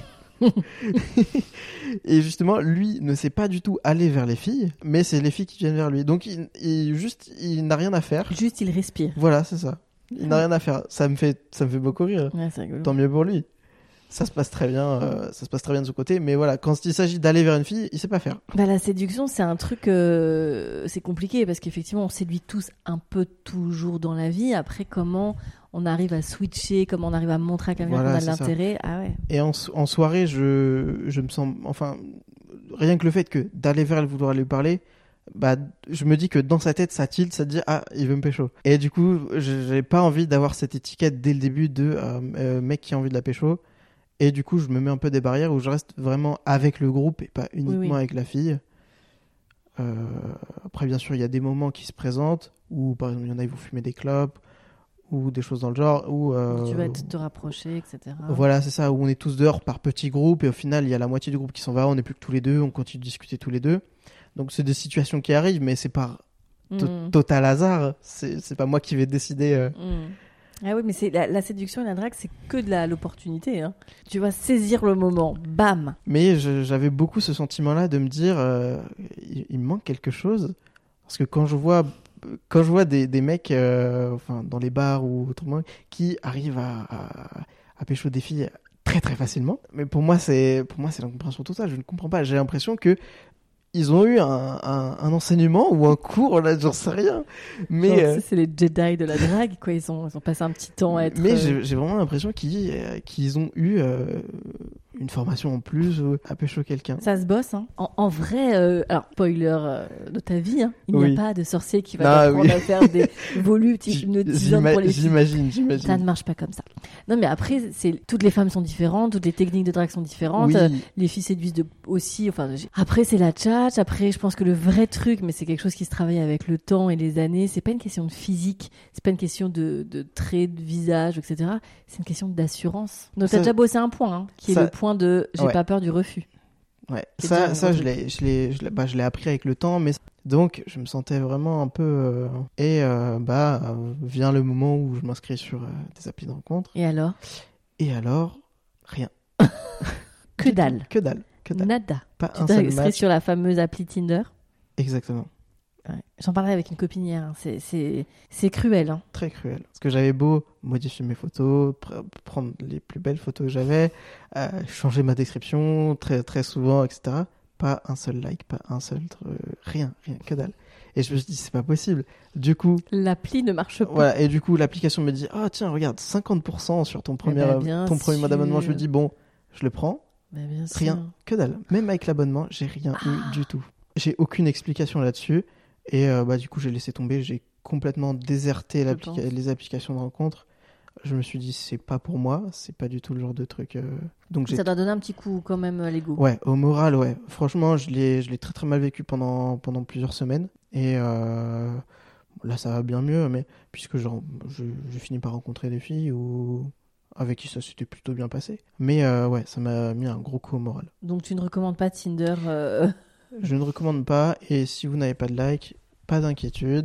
Speaker 5: Et justement, lui ne sait pas du tout aller vers les filles, mais c'est les filles qui viennent vers lui. Donc, il, il- juste, il n'a rien à faire.
Speaker 4: Juste, il respire.
Speaker 5: Voilà, c'est ça. Il n'a rien à faire. Ça me fait, ça me fait beaucoup rire.
Speaker 4: Ouais, c'est rigolo.
Speaker 5: Tant mieux pour lui. ça se passe très bien, euh, ça se passe très bien de son côté. Mais voilà, quand il s'agit d'aller vers une fille, il sait pas faire.
Speaker 4: Bah, la séduction, c'est un truc, euh, c'est compliqué parce qu'effectivement, on séduit tous un peu toujours dans la vie. Après, comment on arrive à switcher, comment on arrive à montrer à quelqu'un
Speaker 5: Voilà,
Speaker 4: qu'on a de
Speaker 5: c'est ça.
Speaker 4: l'intérêt. Ah ouais.
Speaker 5: Et en, en soirée, je, je me sens, enfin, rien que le fait que d'aller vers elle, vouloir lui parler, bah, je me dis que dans sa tête, ça tilte, ça dit ah, il veut me pécho. Et du coup, j'ai pas envie d'avoir cette étiquette dès le début de euh, euh, mec qui a envie de la pécho. Et du coup, je me mets un peu des barrières où je reste vraiment avec le groupe et pas uniquement
Speaker 4: Oui, oui.
Speaker 5: avec la fille. Euh, après, bien sûr, il y a des moments qui se présentent où, par exemple, il y en a, ils vont fumer des clopes ou des choses dans le genre. Où, euh,
Speaker 4: Tu vas te, te rapprocher, et cetera.
Speaker 5: Voilà, c'est ça, où on est tous dehors par petits groupes et au final, il y a la moitié du groupe qui s'en va, on n'est plus que tous les deux, on continue de discuter tous les deux. Donc, c'est des situations qui arrivent, mais c'est par to-
Speaker 4: Mmh.
Speaker 5: total hasard. C'est, c'est pas moi qui vais décider. Euh...
Speaker 4: Mmh. Ah oui, mais c'est la, la séduction et la drague, c'est que de la, l'opportunité. Hein. Tu vas saisir le moment, bam.
Speaker 5: Mais je, j'avais beaucoup ce sentiment-là de me dire, euh, il, il me manque quelque chose. Parce que quand je vois, quand je vois des, des mecs euh, enfin, dans les bars ou autrement, qui arrivent à, à, à pécho des filles très très facilement, mais pour moi, c'est, pour moi, c'est l'incompréhension totale. Je ne comprends pas. J'ai l'impression que ils ont eu un, un, un enseignement ou un cours, là, j'en sais rien. Mais,
Speaker 4: Genre,
Speaker 5: euh,
Speaker 4: tu sais, c'est les Jedi de la drague, quoi. Ils ont, ils ont passé un petit temps à être.
Speaker 5: mais
Speaker 4: euh,
Speaker 5: j'ai, j'ai vraiment l'impression qu'ils, euh, qu'ils ont eu euh, une formation en plus euh, à pécho quelqu'un.
Speaker 4: Ça se bosse, hein. En, en vrai, euh, alors, spoiler euh, de ta vie, hein, il n'y
Speaker 5: Oui.
Speaker 4: a pas de sorcier qui va
Speaker 5: Ah,
Speaker 4: t'apprendre
Speaker 5: oui.
Speaker 4: à faire des volutes hypnotisantes
Speaker 5: J'ima-
Speaker 4: pour les filles.
Speaker 5: J'imagine, j'imagine.
Speaker 4: Ça ne marche pas comme ça. Non, mais après, c'est, toutes les femmes sont différentes, toutes les techniques de drague sont différentes.
Speaker 5: Oui.
Speaker 4: euh, Les filles séduisent de, aussi, enfin, j'ai- après, c'est la tchatch. Après, je pense que le vrai truc, mais c'est quelque chose qui se travaille avec le temps et les années, c'est pas une question de physique, c'est pas une question de, de traits, de visage, et cetera. C'est une question d'assurance. Donc,
Speaker 5: Ça-
Speaker 4: t'as déjà bossé un point, hein, qui
Speaker 5: ça-
Speaker 4: est le point de j'ai
Speaker 5: Ouais.
Speaker 4: pas peur du refus.
Speaker 5: Ouais,
Speaker 4: C'est
Speaker 5: ça,
Speaker 4: bien,
Speaker 5: ça
Speaker 4: le
Speaker 5: je l'ai, je l'ai, je l'ai, bah, je l'ai appris avec le temps, mais donc je me sentais vraiment un peu. euh, Et euh, bah euh, vient le moment où je m'inscris sur euh, des applis de rencontre,
Speaker 4: Et alors?
Speaker 5: et alors rien.
Speaker 4: Que dalle.
Speaker 5: Que dalle, que dalle.
Speaker 4: Nada.
Speaker 5: Pas
Speaker 4: Tu
Speaker 5: un
Speaker 4: t'es
Speaker 5: seul
Speaker 4: inscrit
Speaker 5: match.
Speaker 4: sur la fameuse appli Tinder.
Speaker 5: Exactement.
Speaker 4: Ouais. J'en parlais avec une copine hier. hein. C'est, c'est, c'est cruel. Hein.
Speaker 5: Très cruel. Parce que j'avais beau modifier mes photos, pr- prendre les plus belles photos que j'avais, euh, changer ma description très très souvent, et cetera. Pas un seul like, pas un seul tr- rien, rien, que dalle. Et je me suis dit c'est pas possible. Du coup,
Speaker 4: L'appli ne marche pas.
Speaker 5: voilà. Et du coup, l'application me dit ah tiens regarde cinquante pour cent sur ton premier
Speaker 4: ben, bien
Speaker 5: ton premier mois
Speaker 4: sûr.
Speaker 5: d'abonnement. Je me dis bon, je le prends.
Speaker 4: Bah, bien sûr.
Speaker 5: Rien, que dalle. Même avec l'abonnement, j'ai rien
Speaker 4: Ah.
Speaker 5: eu du tout. J'ai aucune explication là-dessus. Et euh, bah, du coup, j'ai laissé tomber. J'ai complètement déserté
Speaker 4: Je
Speaker 5: l'applica-
Speaker 4: pense.
Speaker 5: les applications de rencontre. Je me suis dit, c'est pas pour moi. C'est pas du tout le genre de truc. euh, Donc j'ai.
Speaker 4: Ça doit donner un petit coup quand même à l'ego.
Speaker 5: Ouais, au moral, ouais. Franchement, je l'ai, je l'ai très très mal vécu pendant, pendant plusieurs semaines. Et euh, là, ça va bien mieux. Mais puisque genre, je, j'ai fini par rencontrer des filles ou avec qui ça s'était plutôt bien passé. Mais euh, ouais, ça m'a mis un gros coup au moral.
Speaker 4: Donc tu ne recommandes pas Tinder euh,
Speaker 5: Je ne recommande pas, et si vous n'avez pas de like, pas d'inquiétude.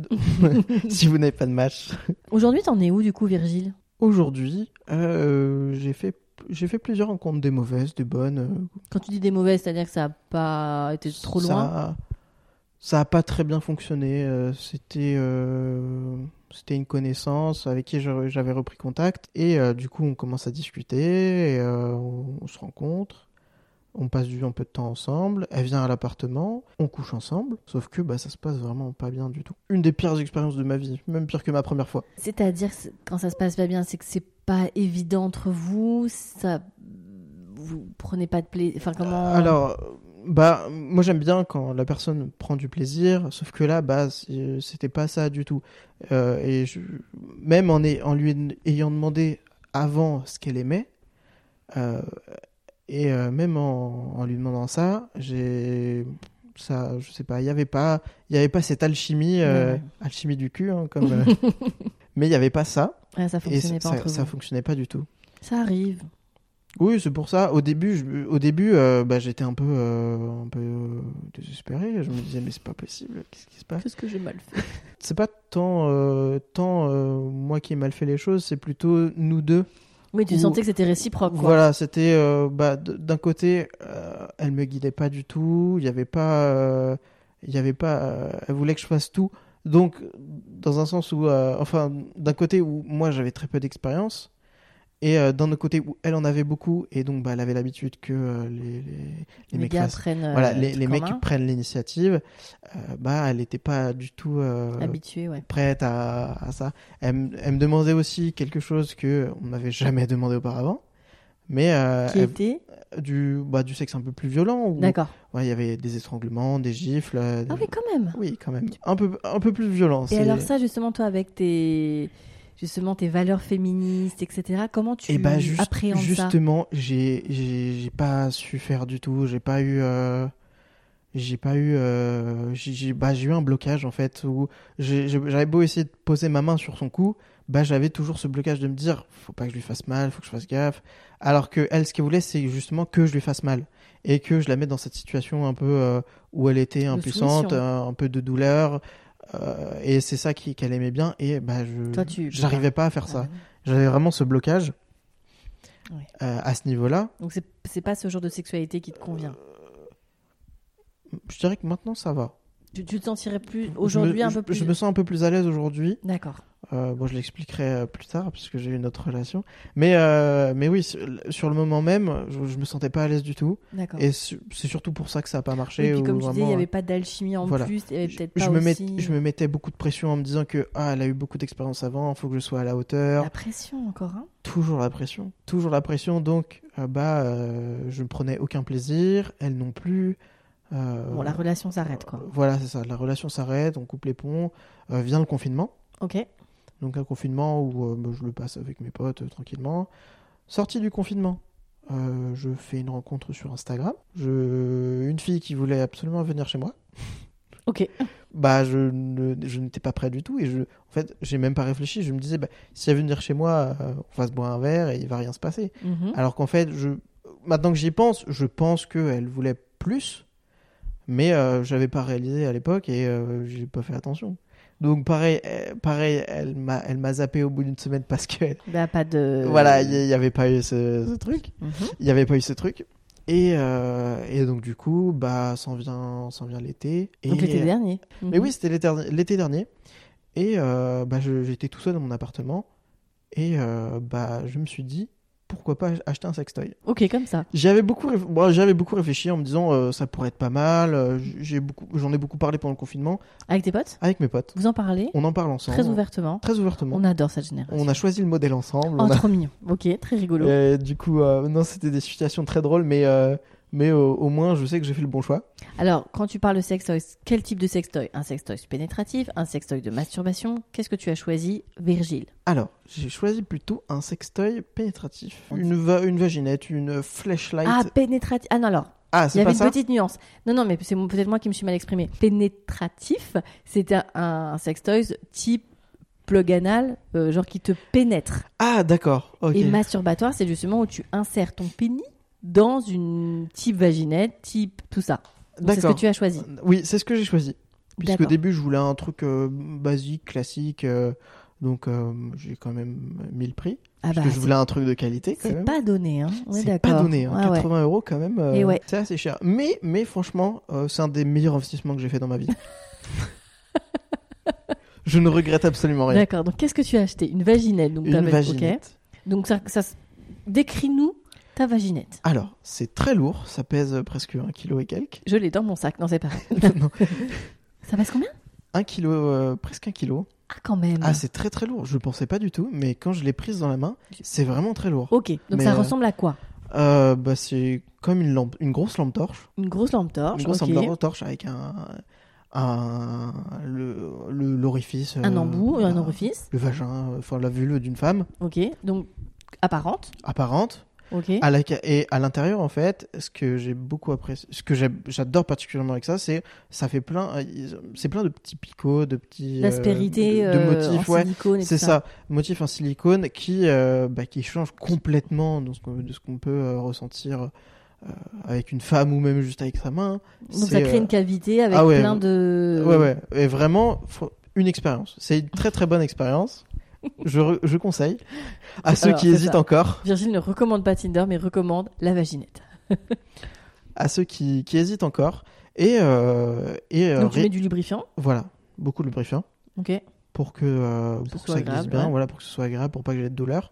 Speaker 5: Si vous n'avez pas de match.
Speaker 4: Aujourd'hui, t'en es où du coup, Virgile?
Speaker 5: Aujourd'hui, euh, j'ai fait, j'ai fait plusieurs rencontres, des mauvaises, des bonnes. euh,
Speaker 4: Quand tu dis des mauvaises, c'est-à-dire que ça n'a pas été trop loin?
Speaker 5: Ça, ça a pas très bien fonctionné. euh, C'était, euh, c'était une connaissance avec qui je- j'avais repris contact, et euh, du coup, on commence à discuter, et euh, on, on se rencontre. On passe du un peu de temps ensemble, elle vient à l'appartement, on couche ensemble, sauf que bah, ça se passe vraiment pas bien du tout. Une des pires expériences de ma vie, même pire que ma première fois.
Speaker 4: C'est-à-dire que quand ça se passe pas bien, c'est que c'est pas évident entre vous, ça... vous prenez pas de plaisir. Enfin, comment...
Speaker 5: Alors, bah, moi j'aime bien quand la personne prend du plaisir, sauf que là, bah, c'est- c'était pas ça du tout. Euh, et je... même en, est- en lui ayant demandé avant ce qu'elle aimait, euh, et euh, même en, en lui demandant ça, j'ai ça, je sais pas, il y avait pas, il y avait pas cette alchimie, euh,
Speaker 4: Ouais.
Speaker 5: alchimie du cul, hein, comme. euh, mais il y avait pas ça,
Speaker 4: Ouais, ça
Speaker 5: et
Speaker 4: fonctionnait
Speaker 5: ça,
Speaker 4: pas entre
Speaker 5: ça
Speaker 4: vous.
Speaker 5: fonctionnait pas du tout.
Speaker 4: Ça arrive.
Speaker 5: Oui, c'est pour ça. Au début, je- au début, euh, bah, j'étais un peu, euh, un peu euh, désespéré. Je me disais mais c'est pas possible, qu'est-ce qui se passe?
Speaker 4: Qu'est-ce que j'ai mal fait?
Speaker 5: C'est pas tant, euh, tant euh, moi qui ai mal fait les choses, c'est plutôt nous deux.
Speaker 4: Oui, tu
Speaker 5: Ou-
Speaker 4: sentais que c'était réciproque, quoi.
Speaker 5: Voilà, c'était euh, bah, d- d'un côté, euh, elle me guidait pas du tout. Il y avait pas, euh, il y avait pas. euh, elle voulait que je fasse tout. Donc, dans un sens où, euh, enfin, d'un côté où moi j'avais très peu d'expérience, Et euh, d'un autre côté où elle en avait beaucoup et donc bah, elle avait l'habitude que euh, les, les, les,
Speaker 4: les
Speaker 5: mecs
Speaker 4: gars
Speaker 5: fassent-
Speaker 4: prennent euh,
Speaker 5: voilà,
Speaker 4: le
Speaker 5: les,
Speaker 4: truc
Speaker 5: les
Speaker 4: en
Speaker 5: mecs
Speaker 4: main.
Speaker 5: prennent l'initiative, euh, bah elle n'était pas du tout euh,
Speaker 4: Habitués, ouais.
Speaker 5: prête à, à ça. Elle, me- elle me demandait aussi quelque chose que on n'avait jamais demandé auparavant, mais euh,
Speaker 4: Qui
Speaker 5: elle-
Speaker 4: était
Speaker 5: du bah, du sexe un peu plus violent. Où,
Speaker 4: D'accord.
Speaker 5: ouais, il y avait des étranglements, des gifles. euh,
Speaker 4: Ah oui, quand même.
Speaker 5: oui, quand même, un peu un peu plus violent.
Speaker 4: Et
Speaker 5: c'est-
Speaker 4: alors ça, justement, toi, avec tes justement tes valeurs féministes, et cetera. Comment tu
Speaker 5: Et bah juste,
Speaker 4: appréhendes ça?
Speaker 5: justement, j'ai j'ai j'ai pas su faire du tout. J'ai pas eu euh, j'ai pas eu euh, j'ai j'ai- bah j'ai eu un blocage en fait où j'ai- j'ai- j'avais beau essayer de poser ma main sur son cou, bah j'avais toujours ce blocage de me dire faut pas que je lui fasse mal, faut que je fasse gaffe. Alors que elle, ce qu'elle voulait, c'est justement que je lui fasse mal et que je la mette dans cette situation un peu euh, où elle était impuissante,
Speaker 4: soumission.
Speaker 5: un, un peu de douleur. euh, et c'est ça qui- qu'elle aimait bien et bah je
Speaker 4: Toi, tu-
Speaker 5: j'arrivais pas à faire ça.
Speaker 4: Ouais.
Speaker 5: J'avais vraiment ce blocage
Speaker 4: Ouais.
Speaker 5: euh, à ce niveau-là.
Speaker 4: Donc c'est c'est pas ce genre de sexualité qui te convient.
Speaker 5: Je dirais que maintenant ça va.
Speaker 4: Tu, tu te sentirais plus aujourd'hui
Speaker 5: je me,
Speaker 4: un peu
Speaker 5: je-
Speaker 4: plus.
Speaker 5: Je me sens un peu plus à l'aise aujourd'hui.
Speaker 4: D'accord.
Speaker 5: Euh, bon, je l'expliquerai euh, plus tard puisque j'ai eu une autre relation. Mais, euh, mais oui, sur, sur le moment même, je, je me sentais pas à l'aise du tout.
Speaker 4: D'accord.
Speaker 5: Et su- c'est surtout pour ça que ça a pas marché.
Speaker 4: Et puis
Speaker 5: ou
Speaker 4: comme tu disais, il
Speaker 5: vraiment,
Speaker 4: n'y avait pas d'alchimie en
Speaker 5: voilà.
Speaker 4: plus, il y avait
Speaker 5: je,
Speaker 4: peut-être
Speaker 5: je
Speaker 4: pas
Speaker 5: me
Speaker 4: aussi
Speaker 5: met- je me mettais beaucoup de pression en me disant que ah, elle a eu beaucoup d'expérience avant, il faut que je sois à la hauteur.
Speaker 4: la pression encore. Hein.
Speaker 5: Toujours la pression, toujours la pression. Donc, euh, bah, euh, je ne prenais aucun plaisir, elle non plus. Euh,
Speaker 4: Bon, la relation s'arrête quoi.
Speaker 5: Voilà, c'est ça. La relation s'arrête, on coupe les ponts. Euh, vient le confinement.
Speaker 4: Ok.
Speaker 5: Donc un confinement où euh, bah, je le passe avec mes potes euh, tranquillement. Sortie du confinement, euh, je fais une rencontre sur Instagram. Je... Une fille qui voulait absolument venir chez moi.
Speaker 4: Ok.
Speaker 5: Bah, je, ne... je n'étais pas prêt du tout. Et je... en fait, j'ai même pas réfléchi. Je me disais, bah, si elle veut venir chez moi, euh, on va se boire un verre et il va rien se passer.
Speaker 4: Mhm.
Speaker 5: Alors qu'en fait, je... maintenant que j'y pense, je pense qu'elle voulait plus. Mais euh, j'avais pas réalisé à l'époque et euh, j'ai pas fait attention. Donc pareil, euh, pareil, elle m'a, elle m'a zappé au bout d'une semaine parce que
Speaker 4: Bah, pas de.
Speaker 5: voilà, il y, y avait pas eu ce, ce truc,
Speaker 4: Mhm.
Speaker 5: il y avait pas eu ce truc. Et, euh, et donc du coup, bah, s'en vient, s'en vient l'été. Et...
Speaker 4: Donc l'été dernier.
Speaker 5: Mais
Speaker 4: Mhm.
Speaker 5: oui, c'était l'été, l'été dernier. Et euh, bah, je- j'étais tout seul dans mon appartement et euh, bah, je me suis dit pourquoi pas acheter un sextoy.
Speaker 4: Ok, comme ça.
Speaker 5: J'avais beaucoup, réf- bon, j'avais beaucoup réfléchi en me disant euh, ça pourrait être pas mal. euh, j'ai beaucoup, j'en ai beaucoup parlé pendant le confinement
Speaker 4: Avec tes potes,
Speaker 5: avec mes potes.
Speaker 4: vous en parlez
Speaker 5: On en parle ensemble.
Speaker 4: très ouvertement.
Speaker 5: Très ouvertement.
Speaker 4: On adore cette génération.
Speaker 5: On a choisi le modèle ensemble.
Speaker 4: Oh,
Speaker 5: on a-
Speaker 4: trop mignon. Ok, très rigolo.
Speaker 5: Et du coup, euh, non, c'était des situations très drôles, mais, euh, mais euh, au moins, je sais que j'ai fait le bon choix.
Speaker 4: Alors, quand tu parles de sextoy, quel type de sextoy? Un sextoy pénétratif, un sextoy de masturbation? Qu'est-ce que tu as choisi, Virgile?
Speaker 5: Alors, j'ai choisi plutôt un sextoy pénétratif. Une, va- une vaginette, une flashlight.
Speaker 4: Ah, pénétratif. Ah non, alors,
Speaker 5: Ah,
Speaker 4: il y
Speaker 5: c'est
Speaker 4: avait
Speaker 5: pas
Speaker 4: une
Speaker 5: ça
Speaker 4: petite nuance. Non, non, mais c'est mon- peut-être moi qui me suis mal exprimée. Pénétratif, c'est un, un sextoy type plug anal, euh, genre qui te pénètre.
Speaker 5: Ah, d'accord. Ok.
Speaker 4: Et masturbatoire, c'est justement où tu insères ton pénis dans une type vaginette, type tout ça. Donc, c'est ce
Speaker 5: D'accord.
Speaker 4: que tu as choisi.
Speaker 5: Oui, c'est ce que j'ai choisi. Puisqu'au
Speaker 4: D'accord.
Speaker 5: début, je voulais un truc euh, basique, classique. euh, donc, euh, j'ai quand même mis le prix.
Speaker 4: Ah
Speaker 5: Parce
Speaker 4: bah,
Speaker 5: que je
Speaker 4: c'est-
Speaker 5: voulais un truc de qualité quand
Speaker 4: c'est
Speaker 5: même.
Speaker 4: pas donné, hein. On est
Speaker 5: C'est
Speaker 4: d'accord.
Speaker 5: pas donné, hein.
Speaker 4: Ouais, ouais.
Speaker 5: quatre-vingts euros quand même, euh,
Speaker 4: Et ouais.
Speaker 5: c'est assez cher. Mais, mais franchement, euh, c'est un des meilleurs investissements que j'ai fait dans ma vie. Je ne regrette absolument rien.
Speaker 4: D'accord. Donc, qu'est-ce que tu as acheté? Une vaginette. Donc, ta
Speaker 5: Une
Speaker 4: va-
Speaker 5: vaginette.
Speaker 4: ok. Donc, ça, ça, décris-nous ta vaginette.
Speaker 5: Alors, c'est très lourd, ça pèse euh, presque un kilo et quelques.
Speaker 4: Je l'ai dans mon sac. Non, c'est pas vrai.
Speaker 5: Non,
Speaker 4: Ça pèse combien?
Speaker 5: un kilo, euh, presque un kilo.
Speaker 4: Ah, quand même.
Speaker 5: Ah, c'est très très lourd. Je pensais pas du tout, mais quand je l'ai prise dans la main, c'est vraiment très lourd.
Speaker 4: Ok. Donc,
Speaker 5: Mais,
Speaker 4: ça
Speaker 5: euh,
Speaker 4: ressemble à quoi?
Speaker 5: Euh, bah, c'est comme une lampe, une grosse lampe torche.
Speaker 4: Une grosse lampe torche.
Speaker 5: Une grosse
Speaker 4: ok.
Speaker 5: lampe torche avec un, un le, le- l'orifice.
Speaker 4: Un
Speaker 5: euh,
Speaker 4: embout, un
Speaker 5: bah,
Speaker 4: orifice.
Speaker 5: Le vagin, euh, enfin la vulve d'une femme
Speaker 4: Ok. Donc, apparente.
Speaker 5: apparente.
Speaker 4: Ok.
Speaker 5: À la, et à l'intérieur, en fait, ce que j'ai beaucoup apprécié, ce que j'ai- j'adore particulièrement avec ça, c'est ça fait plein, euh, c'est plein de petits picots, de petits euh,
Speaker 4: L'aspérité
Speaker 5: de, de
Speaker 4: euh,
Speaker 5: motifs,
Speaker 4: en
Speaker 5: ouais.
Speaker 4: silicone et
Speaker 5: C'est
Speaker 4: tout
Speaker 5: ça, motifs en silicone qui, euh, bah, qui change complètement de ce qu'on, de ce qu'on peut euh, ressentir euh, avec une femme ou même juste avec sa main.
Speaker 4: Donc, ça
Speaker 5: C'est,
Speaker 4: crée
Speaker 5: euh,
Speaker 4: une cavité avec
Speaker 5: ah ouais,
Speaker 4: plein de.
Speaker 5: Ouais, ouais, et vraiment faut- une expérience. C'est une très très bonne expérience. Je, re- je conseille à ceux
Speaker 4: Alors,
Speaker 5: qui
Speaker 4: c'est
Speaker 5: hésitent
Speaker 4: ça.
Speaker 5: encore,
Speaker 4: Virgile ne recommande pas Tinder, mais recommande la vaginette.
Speaker 5: à ceux qui, qui hésitent encore. Et, euh, et euh,
Speaker 4: Donc, tu
Speaker 5: ré-
Speaker 4: mets du lubrifiant.
Speaker 5: voilà, beaucoup de lubrifiant
Speaker 4: Ok.
Speaker 5: pour que, euh,
Speaker 4: ce
Speaker 5: pour que
Speaker 4: soit
Speaker 5: ça glisse
Speaker 4: agréable,
Speaker 5: bien,
Speaker 4: ouais.
Speaker 5: voilà, pour que ce soit agréable, pour pas que j'ai de douleur.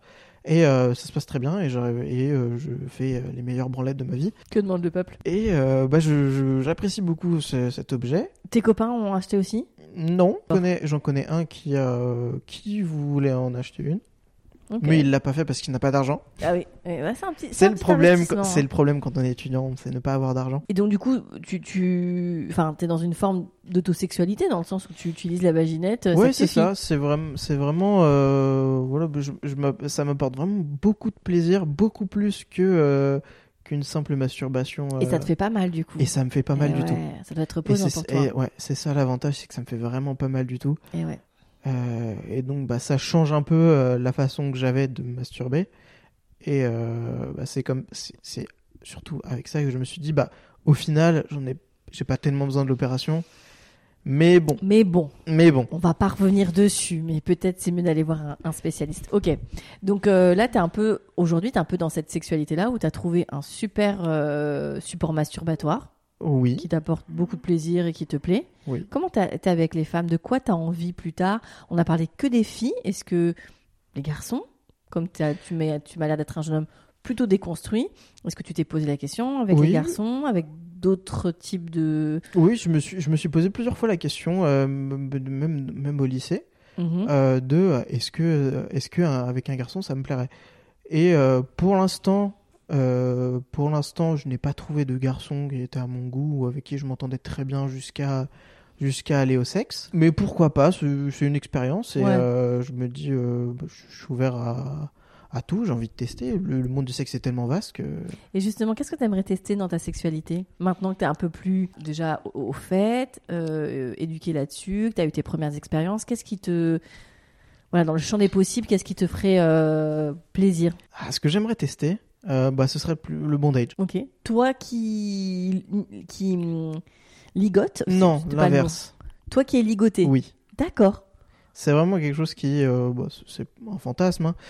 Speaker 5: Et euh, ça se passe très bien et, je, et euh, je fais les meilleures branlettes de ma vie.
Speaker 4: Que demande le peuple?
Speaker 5: Et euh, bah, je, je, j'apprécie beaucoup ce, cet objet.
Speaker 4: Tes copains ont acheté aussi?
Speaker 5: Non, j'en connais, j'en connais un qui, a, qui voulait en acheter une. Okay. Mais il l'a pas fait parce qu'il n'a pas d'argent.
Speaker 4: Ah oui, ouais, c'est un petit.
Speaker 5: C'est,
Speaker 4: c'est
Speaker 5: le
Speaker 4: petit
Speaker 5: problème. C'est
Speaker 4: hein.
Speaker 5: le problème quand on est étudiant, c'est ne pas avoir d'argent.
Speaker 4: Et donc du coup, tu, tu, enfin, t'es dans une forme d'autosexualité dans le sens où tu utilises la vaginette.
Speaker 5: Oui, c'est ça. C'est vraiment, c'est vraiment, euh, voilà, je, je ça m'apporte vraiment beaucoup de plaisir, beaucoup plus que euh, qu'une simple masturbation. Euh...
Speaker 4: Et ça te fait pas mal du coup.
Speaker 5: Et ça me fait pas mal
Speaker 4: et
Speaker 5: du
Speaker 4: ouais,
Speaker 5: tout.
Speaker 4: Ça doit être reposant pour toi.
Speaker 5: Et ouais, c'est ça l'avantage, c'est que ça me fait vraiment pas mal du tout.
Speaker 4: Et ouais.
Speaker 5: Euh, et donc bah ça change un peu euh, la façon que j'avais de me masturber et euh, bah, c'est comme c'est, c'est surtout avec ça que je me suis dit bah au final j'en ai j'ai pas tellement besoin de l'opération mais bon
Speaker 4: mais bon
Speaker 5: mais bon
Speaker 4: on va pas revenir dessus mais peut-être c'est mieux d'aller voir un, un spécialiste. Ok, donc euh, là t'es un peu aujourd'hui t'es un peu dans cette sexualité là où t'as trouvé un super euh, support masturbatoire.
Speaker 5: Oui.
Speaker 4: Qui t'apporte beaucoup de plaisir et qui te plaît.
Speaker 5: Oui.
Speaker 4: Comment t'es avec les femmes? De quoi t'as envie plus tard? On a parlé que des filles. Est-ce que les garçons, comme tu m'as, tu m'as l'air d'être un jeune homme plutôt déconstruit, est-ce que tu t'es posé la question avec
Speaker 5: oui.
Speaker 4: les garçons, avec d'autres types de...
Speaker 5: Oui, je me suis, je me suis posé plusieurs fois la question, euh, même, même au lycée, mm-hmm. euh, de est-ce que, est-ce que avec un garçon ça me plairait? Et euh, pour l'instant... Euh, pour l'instant, je n'ai pas trouvé de garçon qui était à mon goût ou avec qui je m'entendais très bien jusqu'à jusqu'à aller au sexe. Mais pourquoi pas? C'est, c'est une expérience et ouais. euh, je me dis, euh, bah, je suis ouvert à, à tout. J'ai envie de tester. Le, le monde du sexe est tellement vaste que.
Speaker 4: Et justement, qu'est-ce que tu aimerais tester dans ta sexualité maintenant que tu es un peu plus déjà au, au fait, euh, éduqué là-dessus, que tu as eu tes premières expériences? Qu'est-ce qui te voilà dans le champ des possibles? Qu'est-ce qui te ferait euh, plaisir?
Speaker 5: Ah, ce que j'aimerais tester. Euh, bah, ce serait le, le bondage.
Speaker 4: Ok. Toi qui, qui ligote?
Speaker 5: Non, l'inverse.
Speaker 4: Toi qui es ligoté?
Speaker 5: Oui.
Speaker 4: D'accord.
Speaker 5: C'est vraiment quelque chose qui... Euh, bah, c'est un fantasme. Hein.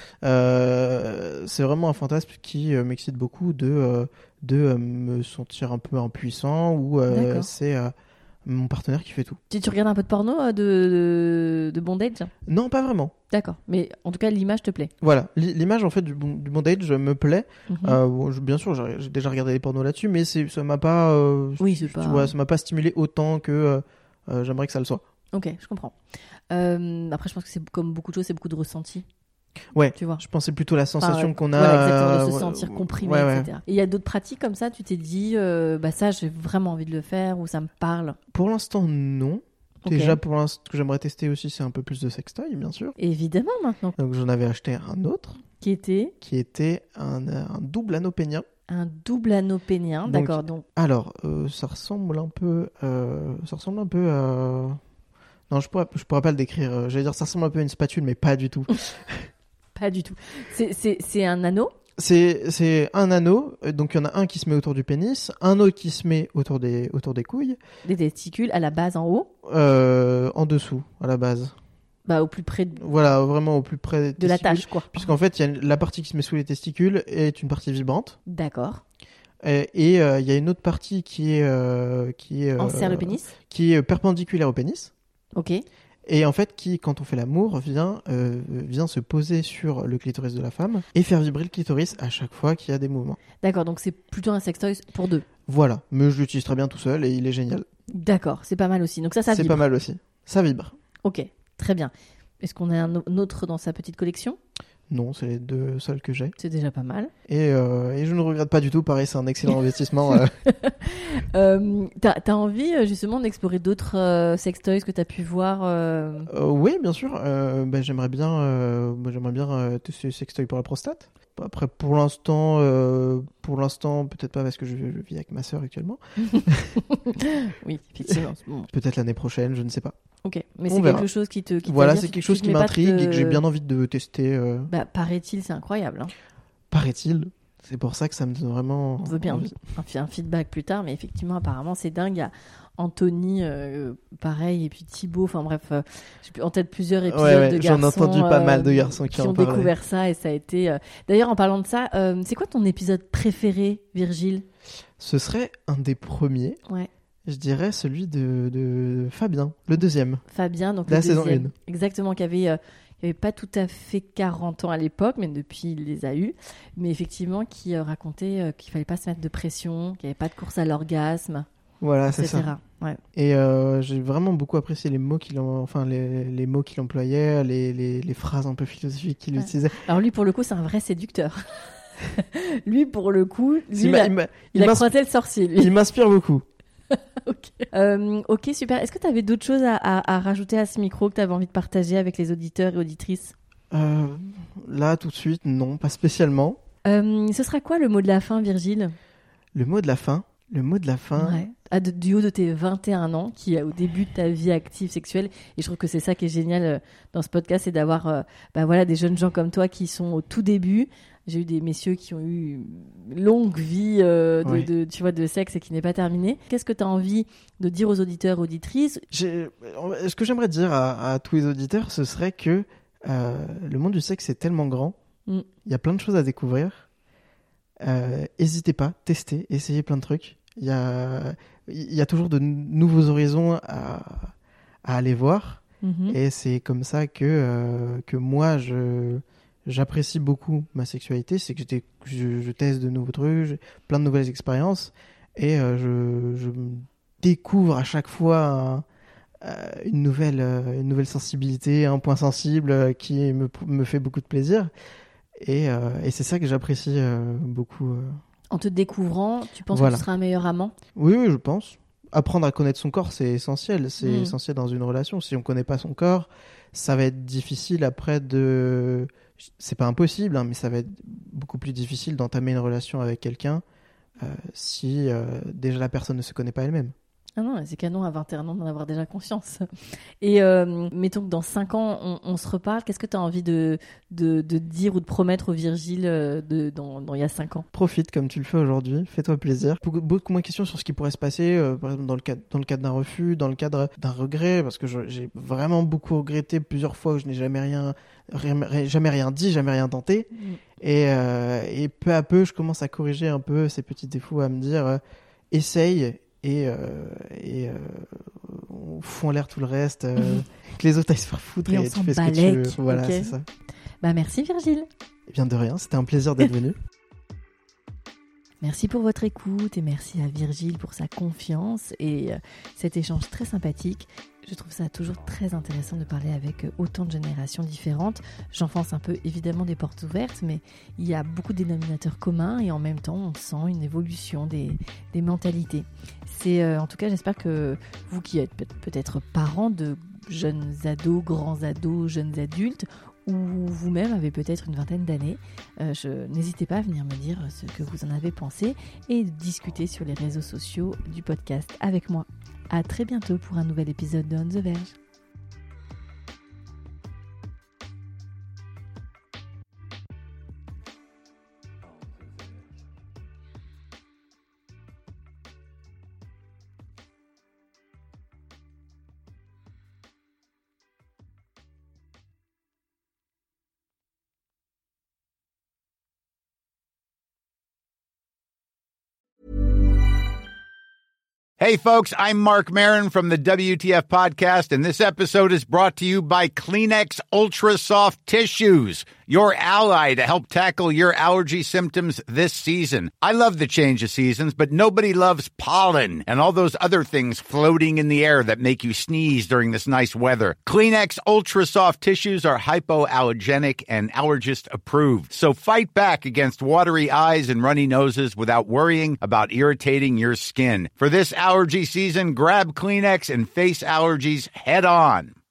Speaker 5: Euh, c'est vraiment un fantasme qui euh, m'excite beaucoup de, euh, de euh, me sentir un peu impuissant ou euh, c'est euh, mon partenaire qui fait tout. Tu,
Speaker 4: tu regardes un peu de porno euh, de, de, de bondage?
Speaker 5: Non, pas vraiment.
Speaker 4: D'accord, mais en tout cas l'image te plaît.
Speaker 5: Voilà, l'image en fait du, du bondage me plaît. Mm-hmm. Euh, bon, je, bien sûr, j'ai, j'ai déjà regardé les pornos là-dessus, mais c'est, ça m'a pas, euh,
Speaker 4: oui, c'est
Speaker 5: tu
Speaker 4: pas...
Speaker 5: vois, ça m'a pas stimulé autant que euh, euh, j'aimerais que ça le soit.
Speaker 4: Ok, je comprends. Euh, après, je pense que c'est comme beaucoup de choses, c'est beaucoup de ressenti.
Speaker 5: Ouais,
Speaker 4: tu vois.
Speaker 5: Je pensais plutôt à la sensation
Speaker 4: enfin,
Speaker 5: qu'on a.
Speaker 4: Voilà, exactement, de se
Speaker 5: euh,
Speaker 4: sentir comprimé,
Speaker 5: ouais, ouais.
Speaker 4: et cetera. Et il y a d'autres pratiques comme ça, tu t'es dit, euh, bah ça, j'ai vraiment envie de le faire ou ça me parle?
Speaker 5: Pour l'instant, non.
Speaker 4: Okay.
Speaker 5: Déjà, pour l'instant, ce que j'aimerais tester aussi, c'est un peu plus de sextoy, bien sûr.
Speaker 4: Évidemment, maintenant.
Speaker 5: Donc, j'en avais acheté un autre.
Speaker 4: Qui était
Speaker 5: Qui était un, un double anneau pénien.
Speaker 4: Un double anneau pénien, d'accord. Donc...
Speaker 5: Alors, euh, ça ressemble un peu... Euh, ça ressemble un peu à... Non, je pourrais, je pourrais pas le décrire. J'allais dire, ça ressemble un peu à une spatule, mais pas du tout.
Speaker 4: Pas du tout. C'est, c'est, c'est un anneau?
Speaker 5: C'est, c'est un anneau, donc il y en a un qui se met autour du pénis, un autre qui se met autour des, autour des couilles.
Speaker 4: Des testicules, à la base en haut?
Speaker 5: euh, En dessous, à la base.
Speaker 4: Bah, au plus près de...
Speaker 5: Voilà, vraiment au plus près
Speaker 4: de la tâche, quoi.
Speaker 5: Puisqu'en fait, il y a la partie qui se met sous les testicules est une partie vibrante.
Speaker 4: D'accord.
Speaker 5: Et il euh, y a une autre partie qui est... Euh, qui est euh,
Speaker 4: enserre le pénis?
Speaker 5: Qui est perpendiculaire au pénis.
Speaker 4: Ok.
Speaker 5: Et en fait, qui, quand on fait l'amour, vient, euh, vient se poser sur le clitoris de la femme et faire vibrer le clitoris à chaque fois qu'il y a des mouvements.
Speaker 4: D'accord, donc c'est plutôt un sextoy pour deux.
Speaker 5: Voilà, mais je l'utilise très bien tout seul et il est génial.
Speaker 4: D'accord, c'est pas mal aussi. Donc ça, ça vibre.
Speaker 5: C'est pas mal aussi. Ça vibre.
Speaker 4: Ok, très bien. Est-ce qu'on a un autre dans sa petite collection?
Speaker 5: Non, c'est les deux seuls que j'ai.
Speaker 4: C'est déjà pas mal.
Speaker 5: Et, euh, et je ne regrette pas du tout. Pareil, c'est un excellent investissement. Euh.
Speaker 4: euh, t'as, t'as envie justement d'explorer d'autres euh, sextoys que t'as pu voir euh...
Speaker 5: Euh, Oui, bien sûr. Euh, bah, j'aimerais bien, euh, bah, j'aimerais bien euh, tester sextoy pour la prostate. Après, pour l'instant, euh, pour l'instant, peut-être pas parce que je, je vis avec ma sœur actuellement.
Speaker 4: Oui, effectivement. Bon.
Speaker 5: Peut-être l'année prochaine, je ne sais pas.
Speaker 4: Ok, mais
Speaker 5: on
Speaker 4: c'est
Speaker 5: verra.
Speaker 4: quelque chose qui te, qui
Speaker 5: voilà, c'est quelque chose qui m'intrigue
Speaker 4: te...
Speaker 5: et que j'ai bien envie de tester. Euh...
Speaker 4: Bah, paraît-il, c'est incroyable. Hein.
Speaker 5: Paraît-il. C'est pour ça que ça me donne vraiment.
Speaker 4: On veut bien
Speaker 5: envie.
Speaker 4: Un, un feedback plus tard, mais effectivement, apparemment, c'est dingue. Il y a Anthony, euh, pareil, et puis Thibaut. Enfin bref, euh, j'ai en tête plusieurs épisodes
Speaker 5: ouais, ouais,
Speaker 4: de garçons.
Speaker 5: J'en ai entendu pas mal de garçons qui,
Speaker 4: qui
Speaker 5: en
Speaker 4: ont
Speaker 5: parlaient.
Speaker 4: découvert ça et ça a été. Euh... D'ailleurs, en parlant de ça, euh, c'est quoi ton épisode préféré, Virgile?
Speaker 5: Ce serait un des premiers.
Speaker 4: Ouais.
Speaker 5: Je dirais celui de, de Fabien, le deuxième.
Speaker 4: Fabien, donc
Speaker 5: la
Speaker 4: le
Speaker 5: saison
Speaker 4: deuxième.
Speaker 5: un.
Speaker 4: Exactement, qui avait, euh, il n'avait pas tout à fait quarante ans à l'époque, mais depuis, il les a eus. Mais effectivement, qui euh, racontait euh, qu'il ne fallait pas se mettre de pression, qu'il n'y avait pas de course à l'orgasme,
Speaker 5: voilà,
Speaker 4: et
Speaker 5: c'est
Speaker 4: cetera.
Speaker 5: ça.
Speaker 4: Ouais.
Speaker 5: Et euh, j'ai vraiment beaucoup apprécié les mots qu'il, en... enfin, les, les mots qu'il employait, les, les, les phrases un peu philosophiques qu'il
Speaker 4: Ouais.
Speaker 5: utilisait.
Speaker 4: Alors lui, pour le coup, c'est un vrai séducteur. Lui, pour le coup, lui,
Speaker 5: Il,
Speaker 4: il
Speaker 5: m'a-
Speaker 4: a,
Speaker 5: il m'a-
Speaker 4: il a
Speaker 5: il m'ins-
Speaker 4: croisé le sorcier, lui.
Speaker 5: il m'inspire beaucoup.
Speaker 4: Ok. Euh, ok, super. Est-ce que tu avais d'autres choses à, à, à rajouter à ce micro que tu avais envie de partager avec les auditeurs et auditrices?
Speaker 5: Euh, là, tout de suite, non, pas spécialement.
Speaker 4: Euh, ce sera quoi le mot de la fin, Virgile?
Speaker 5: Le mot de la fin. Le mot de la fin.
Speaker 4: Ouais. À de- du haut de tes vingt et un ans, qui est au début de ta vie active sexuelle. Et je trouve que c'est ça qui est génial euh, dans ce podcast, c'est d'avoir euh, bah voilà, des jeunes gens comme toi qui sont au tout début. J'ai eu des messieurs qui ont eu une longue vie euh, de,
Speaker 5: Oui.
Speaker 4: de, tu vois, de sexe et qui n'est pas terminée. Qu'est-ce que tu as envie de dire aux auditeurs, auditrices?
Speaker 5: J'ai... Ce que j'aimerais dire à, à tous les auditeurs, ce serait que euh, le monde du sexe est tellement grand.
Speaker 4: Mm.
Speaker 5: Il y a plein de choses à découvrir. Euh, N'hésitez pas, testez, essayez plein de trucs. Il y a, il y a toujours de n- nouveaux horizons à, à aller voir.
Speaker 4: Mhm.
Speaker 5: Et c'est comme ça que, euh, que moi, je, j'apprécie beaucoup ma sexualité. C'est que j'étais, je, je teste de nouveaux trucs, j'ai plein de nouvelles expériences. Et euh, je, je me découvre à chaque fois un- euh, une, nouvelle, euh, une nouvelle sensibilité, un point sensible euh, qui me, me fait beaucoup de plaisir. Et, euh, et c'est ça que j'apprécie euh, beaucoup. euh.
Speaker 4: En te découvrant, tu penses
Speaker 5: Voilà.
Speaker 4: que tu seras un meilleur amant?
Speaker 5: Oui, oui, je pense. Apprendre à connaître son corps, c'est essentiel. C'est
Speaker 4: Mm.
Speaker 5: essentiel dans une relation. Si on ne connaît pas son corps, ça va être difficile après de... C'est pas impossible, hein, mais ça va être beaucoup plus difficile d'entamer une relation avec quelqu'un euh, si euh, déjà la personne ne se connaît pas elle-même.
Speaker 4: Ah non, c'est canon à vingt et un ans d'en avoir déjà conscience. Et euh, mettons que dans cinq ans, on, on se reparle. Qu'est-ce que tu as envie de, de, de dire ou de promettre au Virgile euh, de, dans, dans il y a cinq ans?
Speaker 5: Profite comme tu le fais aujourd'hui, fais-toi plaisir. Beaucoup, beaucoup moins de questions sur ce qui pourrait se passer, euh, par exemple dans le cadre, dans le cadre d'un refus, dans le cadre d'un regret, parce que je- j'ai vraiment beaucoup regretté plusieurs fois où je n'ai jamais rien, rien- jamais rien dit, jamais rien tenté.
Speaker 4: Mm.
Speaker 5: Et, euh, et peu à peu, je commence à corriger un peu ces petits défauts, à me dire euh, essaye et, euh, et euh, on fout en l'air tout le reste, euh, que les autres aillent se faire foutre
Speaker 4: Et
Speaker 5: et,
Speaker 4: on
Speaker 5: tu
Speaker 4: s'en
Speaker 5: fais ce que tu
Speaker 4: balèque,
Speaker 5: veux. Voilà,
Speaker 4: ok.
Speaker 5: c'est ça.
Speaker 4: Bah merci Virgile.
Speaker 5: Et bien de rien, c'était un plaisir d'être venu.
Speaker 4: Merci pour votre écoute et merci à Virgile pour sa confiance et euh, cet échange très sympathique. Je trouve ça toujours très intéressant de parler avec euh, autant de générations différentes. J'enfonce un peu évidemment des portes ouvertes, mais il y a beaucoup de dénominateurs communs et en même temps on sent une évolution des, des mentalités. C'est euh, en tout cas, j'espère que vous qui êtes peut- peut-être parents de jeunes ados, grands ados, jeunes adultes, ou vous-même avez peut-être une vingtaine d'années, euh, je, n'hésitez pas à venir me dire ce que vous en avez pensé et discuter sur les réseaux sociaux du podcast avec moi. À très bientôt pour un nouvel épisode de On the Verge.
Speaker 6: Hey, folks, I'm Mark Maron from the W T F Podcast, and this episode is brought to you by Kleenex Ultra Soft Tissues, your ally to help tackle your allergy symptoms this season. I love the change of seasons, but nobody loves pollen and all those other things floating in the air that make you sneeze during this nice weather. Kleenex Ultra Soft Tissues are hypoallergenic and allergist approved, so fight back against watery eyes and runny noses without worrying about irritating your skin. For this allergy season, grab Kleenex and face allergies head on.